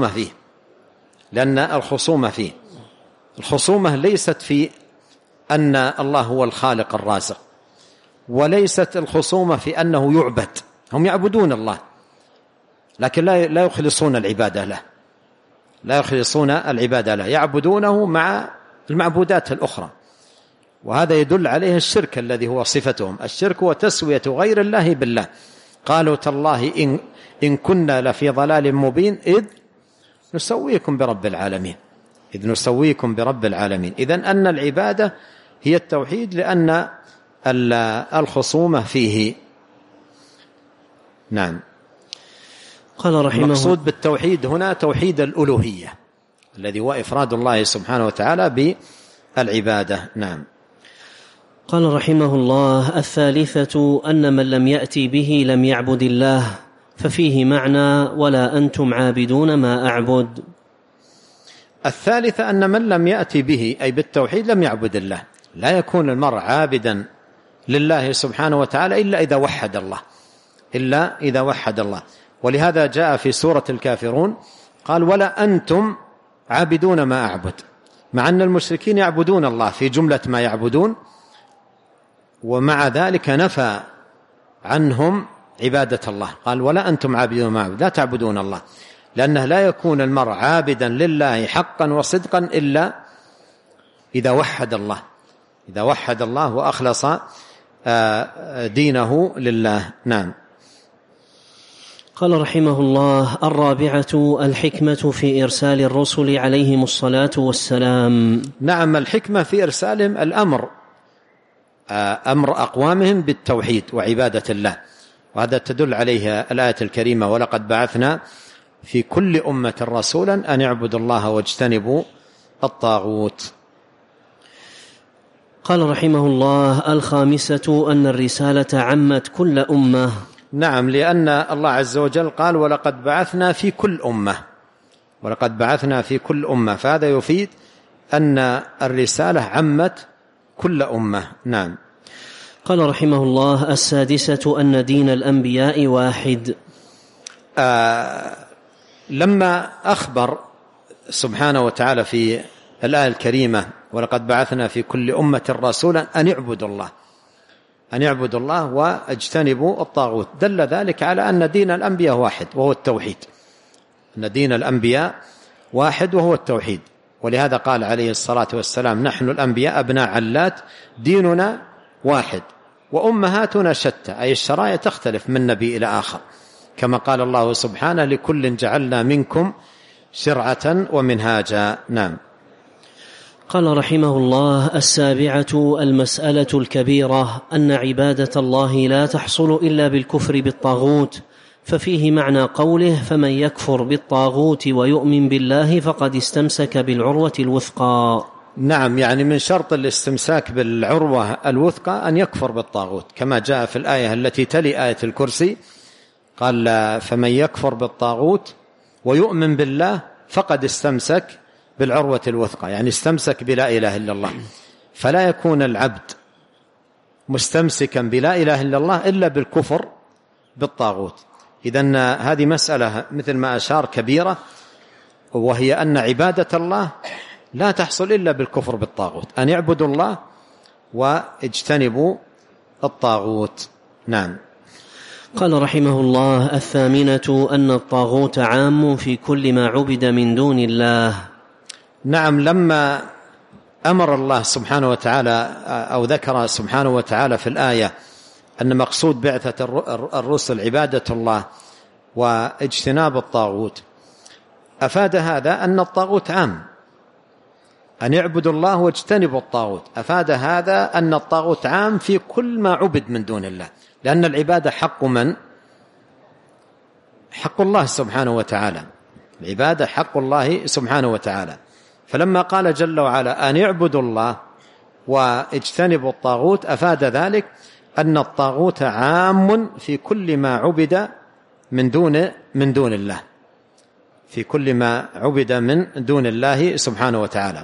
الخصومة فيه الخصومة ليست في أن الله هو الخالق الرازق، وليست الخصومة في أنه يعبد. هم يعبدون الله لكن لا يخلصون العبادة له، يعبدونه مع المعبودات الأخرى، وهذا يدل عليه الشرك الذي هو صفتهم. الشرك هو تسوية غير الله بالله. قالوا تالله إن كنا لفي ضلال مبين إذ نسويكم برب العالمين. إذن أن العبادة هي التوحيد لأن الخصومة فيه. نعم. قال رحمه المقصود بالتوحيد هنا توحيد الألوهية الذي هو إفراد الله سبحانه وتعالى بالعبادة. نعم. قال رحمه الله: الثالثة أن من لم يأتي به لم يعبد الله، ففيه معنى ولا أنتم عابدون ما أعبد. الثالثة أن من لم يأتي به أي بالتوحيد لم يعبد الله. لا يكون المرء عابدا لله سبحانه وتعالى إلا إذا وحد الله. ولهذا جاء في سورة الكافرون قال: ولا أنتم عابدون ما أعبد، مع أن المشركين يعبدون الله في جملة ما يعبدون، ومع ذلك نفى عنهم عبادة الله. قال: ولا أنتم عابدون ما أعبد، لا تعبدون الله، لأنه لا يكون المرء عابدا لله حقا وصدقا إلا إذا وحد الله وأخلص دينه لله. نعم. قال رحمه الله: الرابعة الحكمة في إرسال الرسل عليهم الصلاة والسلام. نعم، الحكمة في إرسالهم أمر أقوامهم بالتوحيد وعبادة الله، وهذا تدل عليه الآية الكريمة: ولقد بعثنا في كل أمة رسولا أن يعبدوا الله واجتنبوا الطاغوت. قال رحمه الله: الخامسة أن الرسالة عمت كل أمة. نعم، لأن الله عز وجل قال: ولقد بعثنا في كل أمة، فهذا يفيد أن الرسالة عمت كل أمة. نعم. قال رحمه الله: السادسة أن دين الأنبياء واحد. لما أخبر سبحانه وتعالى في الآية الكريمة: ولقد بعثنا في كل أمة رسولا أن يعبدوا الله واجتنبوا الطاغوت، دل ذلك على أن دين الأنبياء واحد وهو التوحيد. ولهذا قال عليه الصلاة والسلام: نحن الأنبياء أبناء علات، ديننا واحد وأمهاتنا شتى، أي الشرائع تختلف من نبي إلى آخر، كما قال الله سبحانه: لكل جعلنا منكم شرعة ومنهاجا. نعم. قال رحمه الله: السابعة المسألة الكبيرة أن عبادة الله لا تحصل إلا بالكفر بالطاغوت، ففيه معنى قوله: فمن يكفر بالطاغوت ويؤمن بالله فقد استمسك بالعروة الوثقى. نعم، يعني من شرط الاستمساك بالعروة الوثقى أن يكفر بالطاغوت، كما جاء في الآية التي تلي آية الكرسي، قال: فمن يكفر بالطاغوت ويؤمن بالله فقد استمسك بالعروة الوثقى، يعني استمسك بلا إله إلا الله. فلا يكون العبد مستمسكا بلا إله إلا الله إلا بالكفر بالطاغوت. إذن هذه مسألة مثل ما أشار كبيرة، وهي أن عبادة الله لا تحصل إلا بالكفر بالطاغوت، أن يعبدوا الله واجتنبوا الطاغوت. نعم. قال رحمه الله: الثامنة أن الطاغوت عام في كل ما عبد من دون الله. نعم، لما أمر الله سبحانه وتعالى أو ذكر سبحانه وتعالى في الآية أن مقصود بعثة الرسل عبادة الله واجتناب الطاغوت، أفاد هذا أن الطاغوت عام، أن يعبدوا الله واجتنبوا الطاغوت، أفاد هذا أن الطاغوت عام في كل ما عبد من دون الله، لأن العبادة حق من؟ حق الله سبحانه وتعالى، العبادة حق الله سبحانه وتعالى. فلما قال جل وعلا أن يعبدوا الله واجتنبوا الطاغوت أفاد ذلك أن الطاغوت عام في كل ما عبد من دون الله، في كل ما عبد من دون الله سبحانه وتعالى.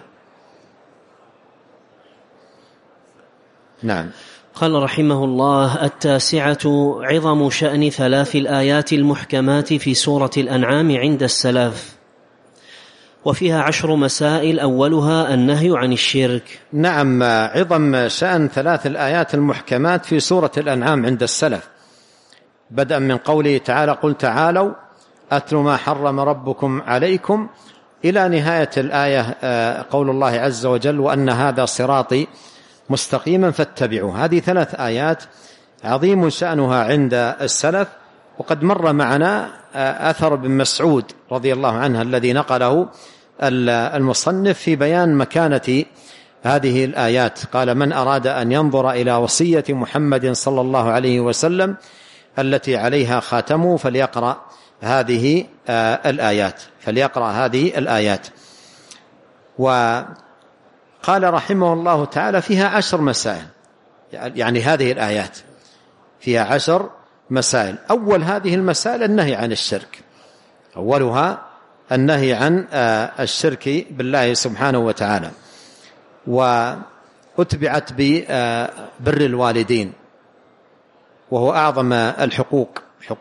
نعم. قال رحمه الله: 9 عظم شأن 3 الآيات المحكمات في سورة الأنعام عند السلف، وفيها 10 مسائل، أولها النهي عن الشرك. نعم، عظم شأن 3 الآيات المحكمات في سورة الأنعام عند السلف، بدءا من قوله تعالى: قل تعالوا أتل ما حرم ربكم عليكم، إلى نهاية الآية قول الله عز وجل: وأن هذا صراطي مستقيما فاتبعوه. هذه 3 آيات عظيم شأنها عند السلف. وقد مر معنا أثر ابن مسعود رضي الله عنه الذي نقله المصنف في بيان مكانة هذه الآيات. قال: من أراد أن ينظر إلى وصية محمد صلى الله عليه وسلم التي عليها خاتمه فليقرأ هذه الآيات. وقال رحمه الله تعالى: فيها 10 مسائل، يعني هذه الآيات فيها 10 مسائل. أول هذه المسائل النهي عن الشرك، أولها النهي عن الشرك بالله سبحانه وتعالى، وأتبعت ببر الوالدين، وهو أعظم الحقوق،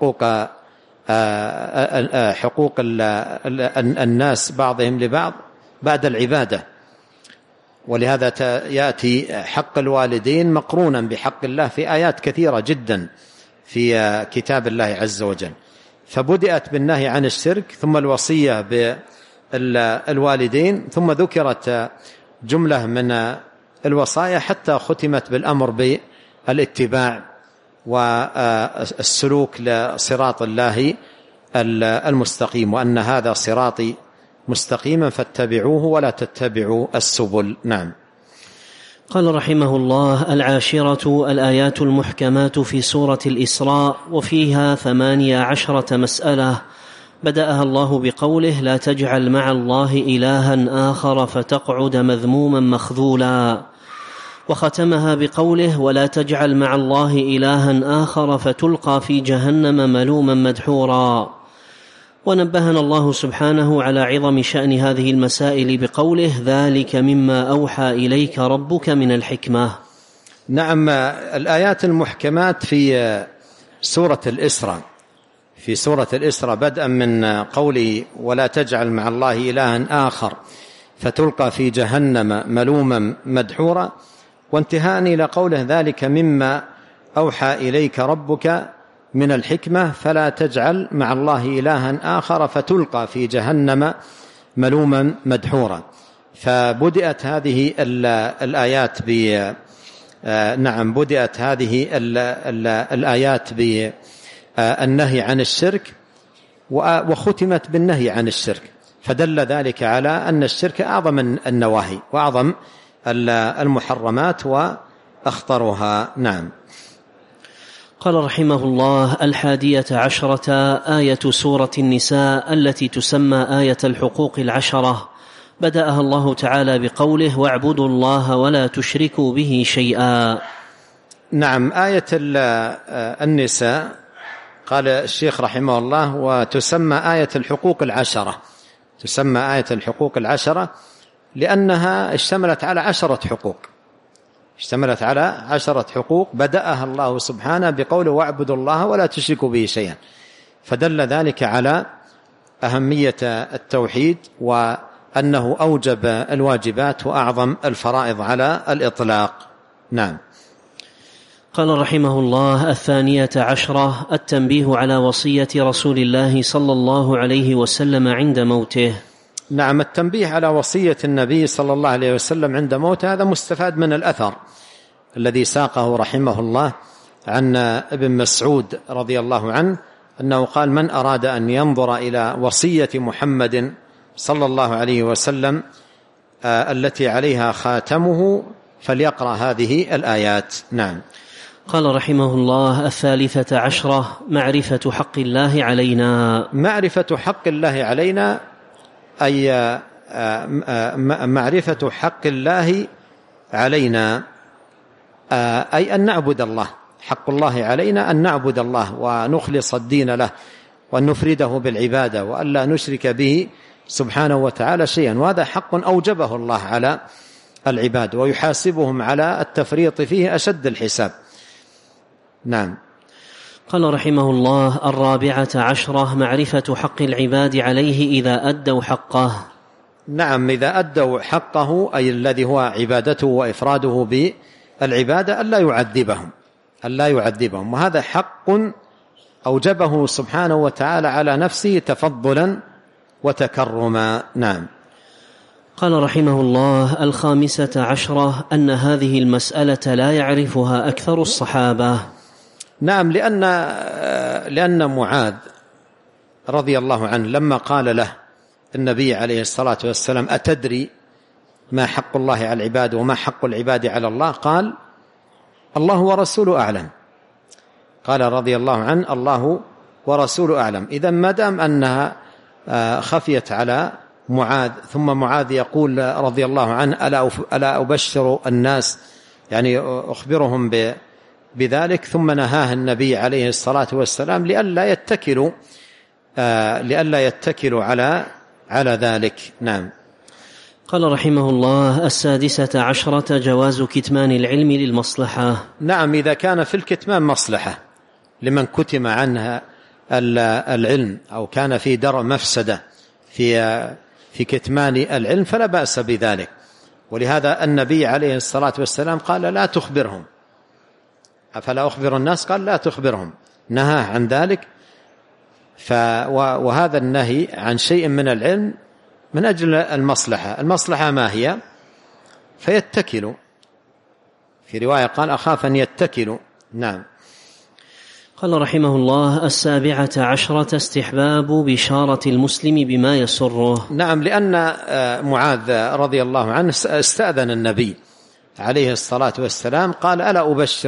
حقوق الناس بعضهم لبعض بعد العبادة. ولهذا يأتي حق الوالدين مقرونا بحق الله في آيات كثيرة جدا في كتاب الله عز وجل. فبدأت بالنهي عن الشرك، ثم الوصية بالوالدين، ثم ذكرت جملة من الوصايا حتى ختمت بالأمر بالاتباع والسلوك لصراط الله المستقيم، وأن هذا صراطي مستقيما فاتبعوه ولا تتبعوا السبل. نعم. قال رحمه الله: 10 الآيات المحكمات في سورة الإسراء، وفيها 18 مسألة، بدأها الله بقوله: لا تجعل مع الله إلها آخر فتقعد مذموما مخذولا، وختمها بقوله: ولا تجعل مع الله إلها آخر فتلقى في جهنم ملوما مدحورا. ونبهنا الله سبحانه على عظم شأن هذه المسائل بقوله: ذلك مما أوحى إليك ربك من الحكمة. نعم، الآيات المحكمات في سورة الإسراء بدءا من قوله: ولا تجعل مع الله إلها آخر فتلقى في جهنم ملوما مدحورا، وانتهاء إلى قوله: ذلك مما أوحى إليك ربك من الحكمة فلا تجعل مع الله إلها آخر فتلقى في جهنم ملوما مدحورا. فبدأت هذه الآيات بدأت هذه الآيات بالنهي عن الشرك، وختمت بالنهي عن الشرك، فدل ذلك على أن الشرك أعظم النواهي وأعظم المحرمات وأخطرها. نعم. قال رحمه الله: 11 آية سورة النساء التي تسمى آية الحقوق 10، بدأها الله تعالى بقوله: واعبدوا الله ولا تشركوا به شيئا. نعم، آية النساء قال الشيخ رحمه الله: وتسمى آية الحقوق 10، تسمى آية الحقوق 10 لأنها اشتملت على 10 حقوق، اشتملت على 10 حقوق بدأها الله سبحانه بقوله: واعبدوا الله ولا تشركوا به شيئا، فدل ذلك على أهمية التوحيد، وأنه أوجب الواجبات وأعظم الفرائض على الإطلاق. نعم. قال رحمه الله: 12 التنبيه على وصية رسول الله صلى الله عليه وسلم عند موته. نعم، التنبيه على وصية النبي صلى الله عليه وسلم عند موته هذا مستفاد من الأثر الذي ساقه رحمه الله عن ابن مسعود رضي الله عنه أنه قال: من أراد أن ينظر إلى وصية محمد صلى الله عليه وسلم التي عليها خاتمه فليقرأ هذه الآيات. نعم. قال رحمه الله: 13 معرفة حق الله علينا. معرفة حق الله علينا أي معرفة حق الله علينا أي أن نعبد الله. حق الله علينا أن نعبد الله ونخلص الدين له وأن نفرده بالعبادة وأن لا نشرك به سبحانه وتعالى شيئا، وهذا حق أوجبه الله على العباد ويحاسبهم على التفريط فيه أشد الحساب. نعم. قال رحمه الله: 14 معرفة حق العباد عليه إذا أدوا حقه. نعم، إذا أدوا حقه أي الذي هو عبادته وإفراده بالعبادة ألا يعذبهم، وهذا حق أوجبه سبحانه وتعالى على نفسه تفضلا وتكرما. نعم. قال رحمه الله: 15 أن هذه المسألة لا يعرفها أكثر الصحابة. نعم، لأن معاذ رضي الله عنه لما قال له النبي عليه الصلاة والسلام: أتدري ما حق الله على العباد وما حق العباد على الله؟ قال: الله ورسوله أعلم. قال رضي الله عنه: الله ورسوله أعلم. إذن ما دام أنها خفيت على معاذ، ثم معاذ يقول رضي الله عنه: ألا أبشر الناس، يعني أخبرهم بذلك، ثم نهاه النبي عليه الصلاة والسلام لئلا يتكلوا على ذلك. نعم. قال رحمه الله: 16 جواز كتمان العلم للمصلحة. نعم، إذا كان في الكتمان مصلحة لمن كتم عنها العلم أو كان في درء مفسدة في كتمان العلم فلا بأس بذلك. ولهذا النبي عليه الصلاة والسلام قال: لا تخبرهم. أفلا أخبر الناس؟ قال: لا تخبرهم، نهى عن ذلك. وهذا النهي عن شيء من العلم من أجل المصلحة ما هي؟ فيتكلوا. في رواية قال: أخاف أن يتكلوا. نعم. قال رحمه الله: 17 استحباب بشارة المسلم بما يسره. نعم، لأن معاذ رضي الله عنه استأذن النبي عليه الصلاة والسلام، قال: ألا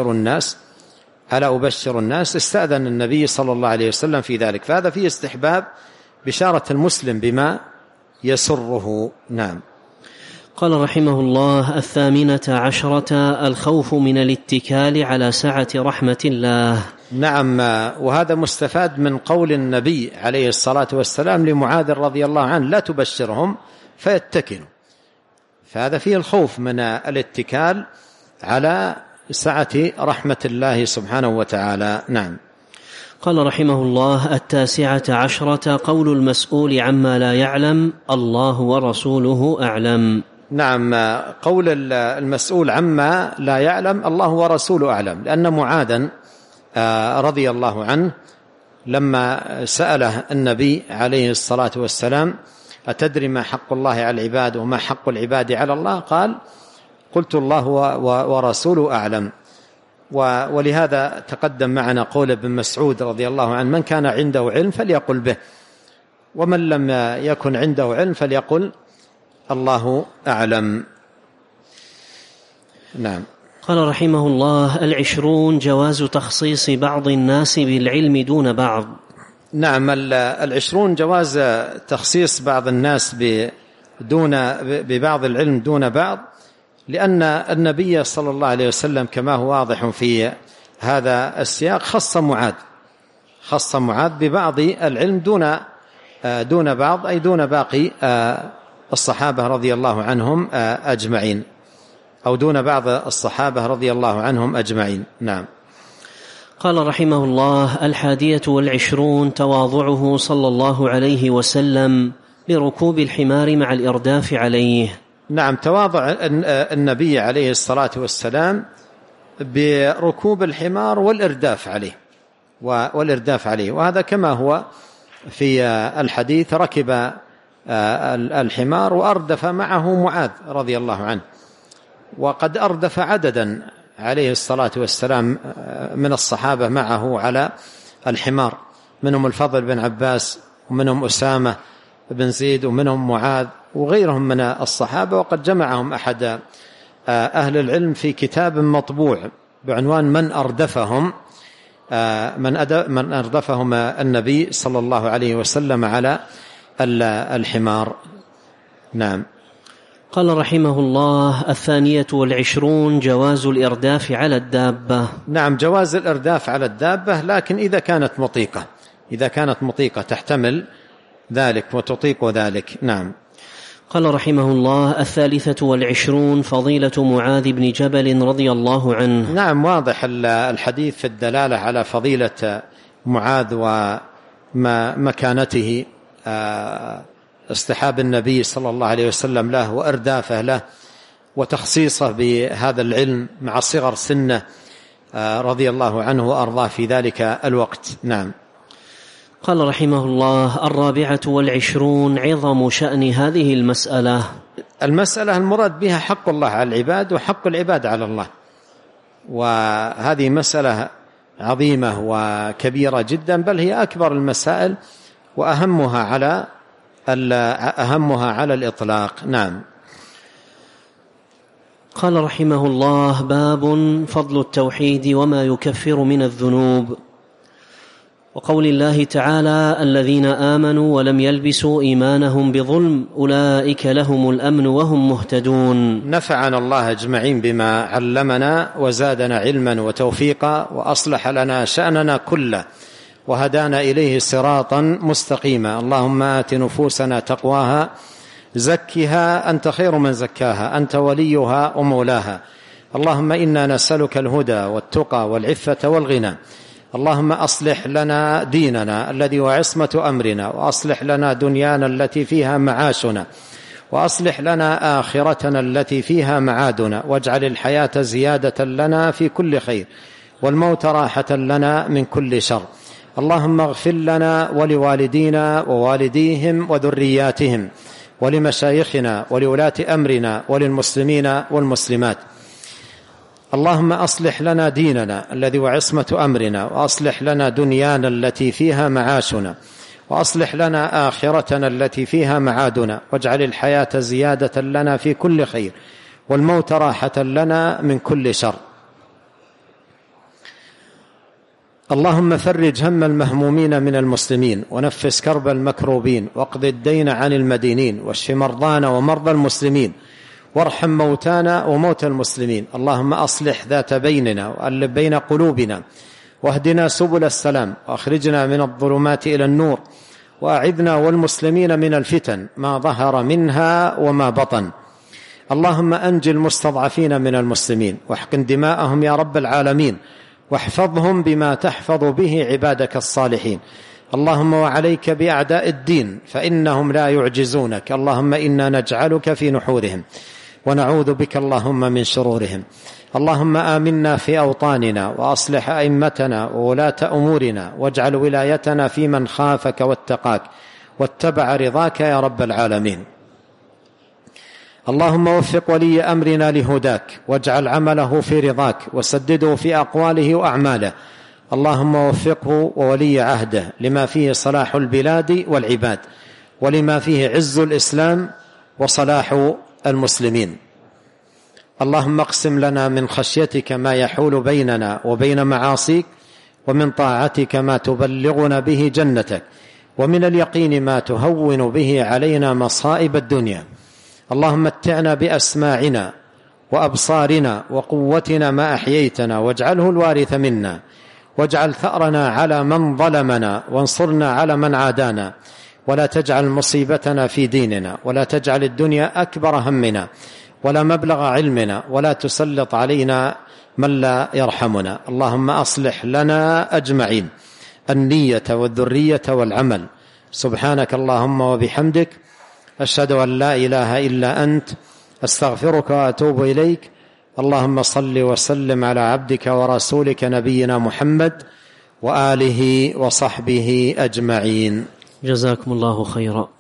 أبشر الناس. استأذن النبي صلى الله عليه وسلم في ذلك، فهذا فيه استحباب بشارة المسلم بما يسره. نعم. قال رحمه الله: 18 الخوف من الاتكال على سعة رحمة الله. نعم، وهذا مستفاد من قول النبي عليه الصلاة والسلام لمعاذ رضي الله عنه: لا تبشرهم فيتكلوا. فهذا فيه الخوف من الاتكال على سعة رحمة الله سبحانه وتعالى. نعم. قال رحمه الله: 19 قول المسؤول عما لا يعلم: الله ورسوله أعلم. نعم، قول المسؤول عما لا يعلم: الله ورسوله أعلم، لأن معاذا رضي الله عنه لما سأله النبي عليه الصلاة والسلام: أتدري ما حق الله على العباد وما حق العباد على الله؟ قال: قلت: الله ورسوله أعلم. ولهذا تقدم معنا قول ابن مسعود رضي الله عنه: من كان عنده علم فليقل به، ومن لم يكن عنده علم فليقل الله أعلم. نعم. قال رحمه الله: 20 جواز تخصيص بعض الناس بالعلم دون بعض. نعم، 20 جواز تخصيص بعض الناس ببعض العلم دون بعض، لأن النبي صلى الله عليه وسلم كما هو واضح في هذا السياق خص معاذ ببعض العلم دون بعض، أي دون باقي الصحابة رضي الله عنهم أجمعين، أو دون بعض الصحابة رضي الله عنهم أجمعين. نعم. قال رحمه الله: 21 تواضعه صلى الله عليه وسلم بركوب الحمار مع الإرداف عليه. نعم، تواضع النبي عليه الصلاة والسلام بركوب الحمار والإرداف عليه، وهذا كما هو في الحديث: ركب الحمار وأردف معه معاذ رضي الله عنه، وقد أردف عددا عليه الصلاة والسلام من الصحابة معه على الحمار، منهم الفضل بن عباس، ومنهم أسامة بن زيد، ومنهم معاذ، وغيرهم من الصحابة. وقد جمعهم أحد أهل العلم في كتاب مطبوع بعنوان من أردفهم النبي صلى الله عليه وسلم على الحمار. نعم. قال رحمه الله: 22 جواز الإرداف على الدابة. نعم، جواز الإرداف على الدابة، لكن إذا كانت مطيقة تحتمل ذلك وتطيق ذلك. نعم. قال رحمه الله: 23 فضيلة معاذ بن جبل رضي الله عنه. نعم، واضح الحديث في الدلالة على فضيلة معاذ ومكانته، استحاب النبي صلى الله عليه وسلم له وإردافه له وتخصيصه بهذا العلم مع صغر سنه رضي الله عنه وأرضاه في ذلك الوقت. نعم. قال رحمه الله: 24 عظم شأن هذه المسألة المراد بها حق الله على العباد وحق العباد على الله، وهذه مسألة عظيمة وكبيرة جدا، بل هي أكبر المسائل وأهمها على الإطلاق. نعم. قال رحمه الله: باب فضل التوحيد وما يكفر من الذنوب، وقول الله تعالى: الذين آمنوا ولم يلبسوا إيمانهم بظلم أولئك لهم الأمن وهم مهتدون. نفعنا الله أجمعين بما علمنا وزادنا علما وتوفيقا، وأصلح لنا شأننا كله، وهدانا إليه صراطا مستقيما. اللهم آت نفوسنا تقواها، زكها أنت خير من زكاها، أنت وليها ومولاها. اللهم إنا نسألك الهدى والتقى والعفة والغنى. اللهم أصلح لنا ديننا الذي هو عصمة أمرنا، وأصلح لنا دنيانا التي فيها معاشنا، وأصلح لنا آخرتنا التي فيها معادنا، واجعل الحياة زيادة لنا في كل خير، والموت راحة لنا من كل شر. اللهم اغفر لنا ولوالدينا ووالديهم وذرياتهم، ولمشايخنا ولولاة أمرنا، وللمسلمين والمسلمات. اللهم أصلح لنا ديننا الذي هو عصمة أمرنا، وأصلح لنا دنيانا التي فيها معاشنا، وأصلح لنا آخرتنا التي فيها معادنا، واجعل الحياة زيادة لنا في كل خير، والموت راحة لنا من كل شر. اللهم فرج هم المهمومين من المسلمين، ونفس كرب المكروبين، واقض الدين عن المدينين، واشف مرضانا ومرضى المسلمين، وارحم موتانا وموتى المسلمين. اللهم أصلح ذات بيننا، وألف بين قلوبنا، واهدنا سبل السلام، وأخرجنا من الظلمات إلى النور، وأعذنا والمسلمين من الفتن ما ظهر منها وما بطن. اللهم أنجي المستضعفين من المسلمين، واحقن دماءهم يا رب العالمين، واحفظهم بما تحفظ به عبادك الصالحين. اللهم وعليك بأعداء الدين فإنهم لا يعجزونك. اللهم إنا نجعلك في نحورهم، ونعوذ بك اللهم من شرورهم. اللهم آمنا في أوطاننا، وأصلح أئمتنا وولاة أمورنا، واجعل ولايتنا في من خافك واتقاك واتبع رضاك يا رب العالمين. اللهم وفق ولي أمرنا لهداك، واجعل عمله في رضاك، وسدده في أقواله وأعماله. اللهم وفقه وولي عهده لما فيه صلاح البلاد والعباد، ولما فيه عز الإسلام وصلاح المسلمين. اللهم اقسم لنا من خشيتك ما يحول بيننا وبين معاصيك، ومن طاعتك ما تبلغنا به جنتك، ومن اليقين ما تهون به علينا مصائب الدنيا. اللهم متعنا بأسماعنا وأبصارنا وقوتنا ما أحييتنا، واجعله الوارث منا، واجعل ثأرنا على من ظلمنا، وانصرنا على من عادانا، ولا تجعل مصيبتنا في ديننا، ولا تجعل الدنيا أكبر همنا ولا مبلغ علمنا، ولا تسلط علينا من لا يرحمنا. اللهم أصلح لنا أجمعين النية والذرية والعمل. سبحانك اللهم وبحمدك، أشهد أن لا إله إلا أنت، أستغفرك وأتوب إليك. اللهم صل وسلم على عبدك ورسولك نبينا محمد وآله وصحبه أجمعين. جزاكم الله خيرا.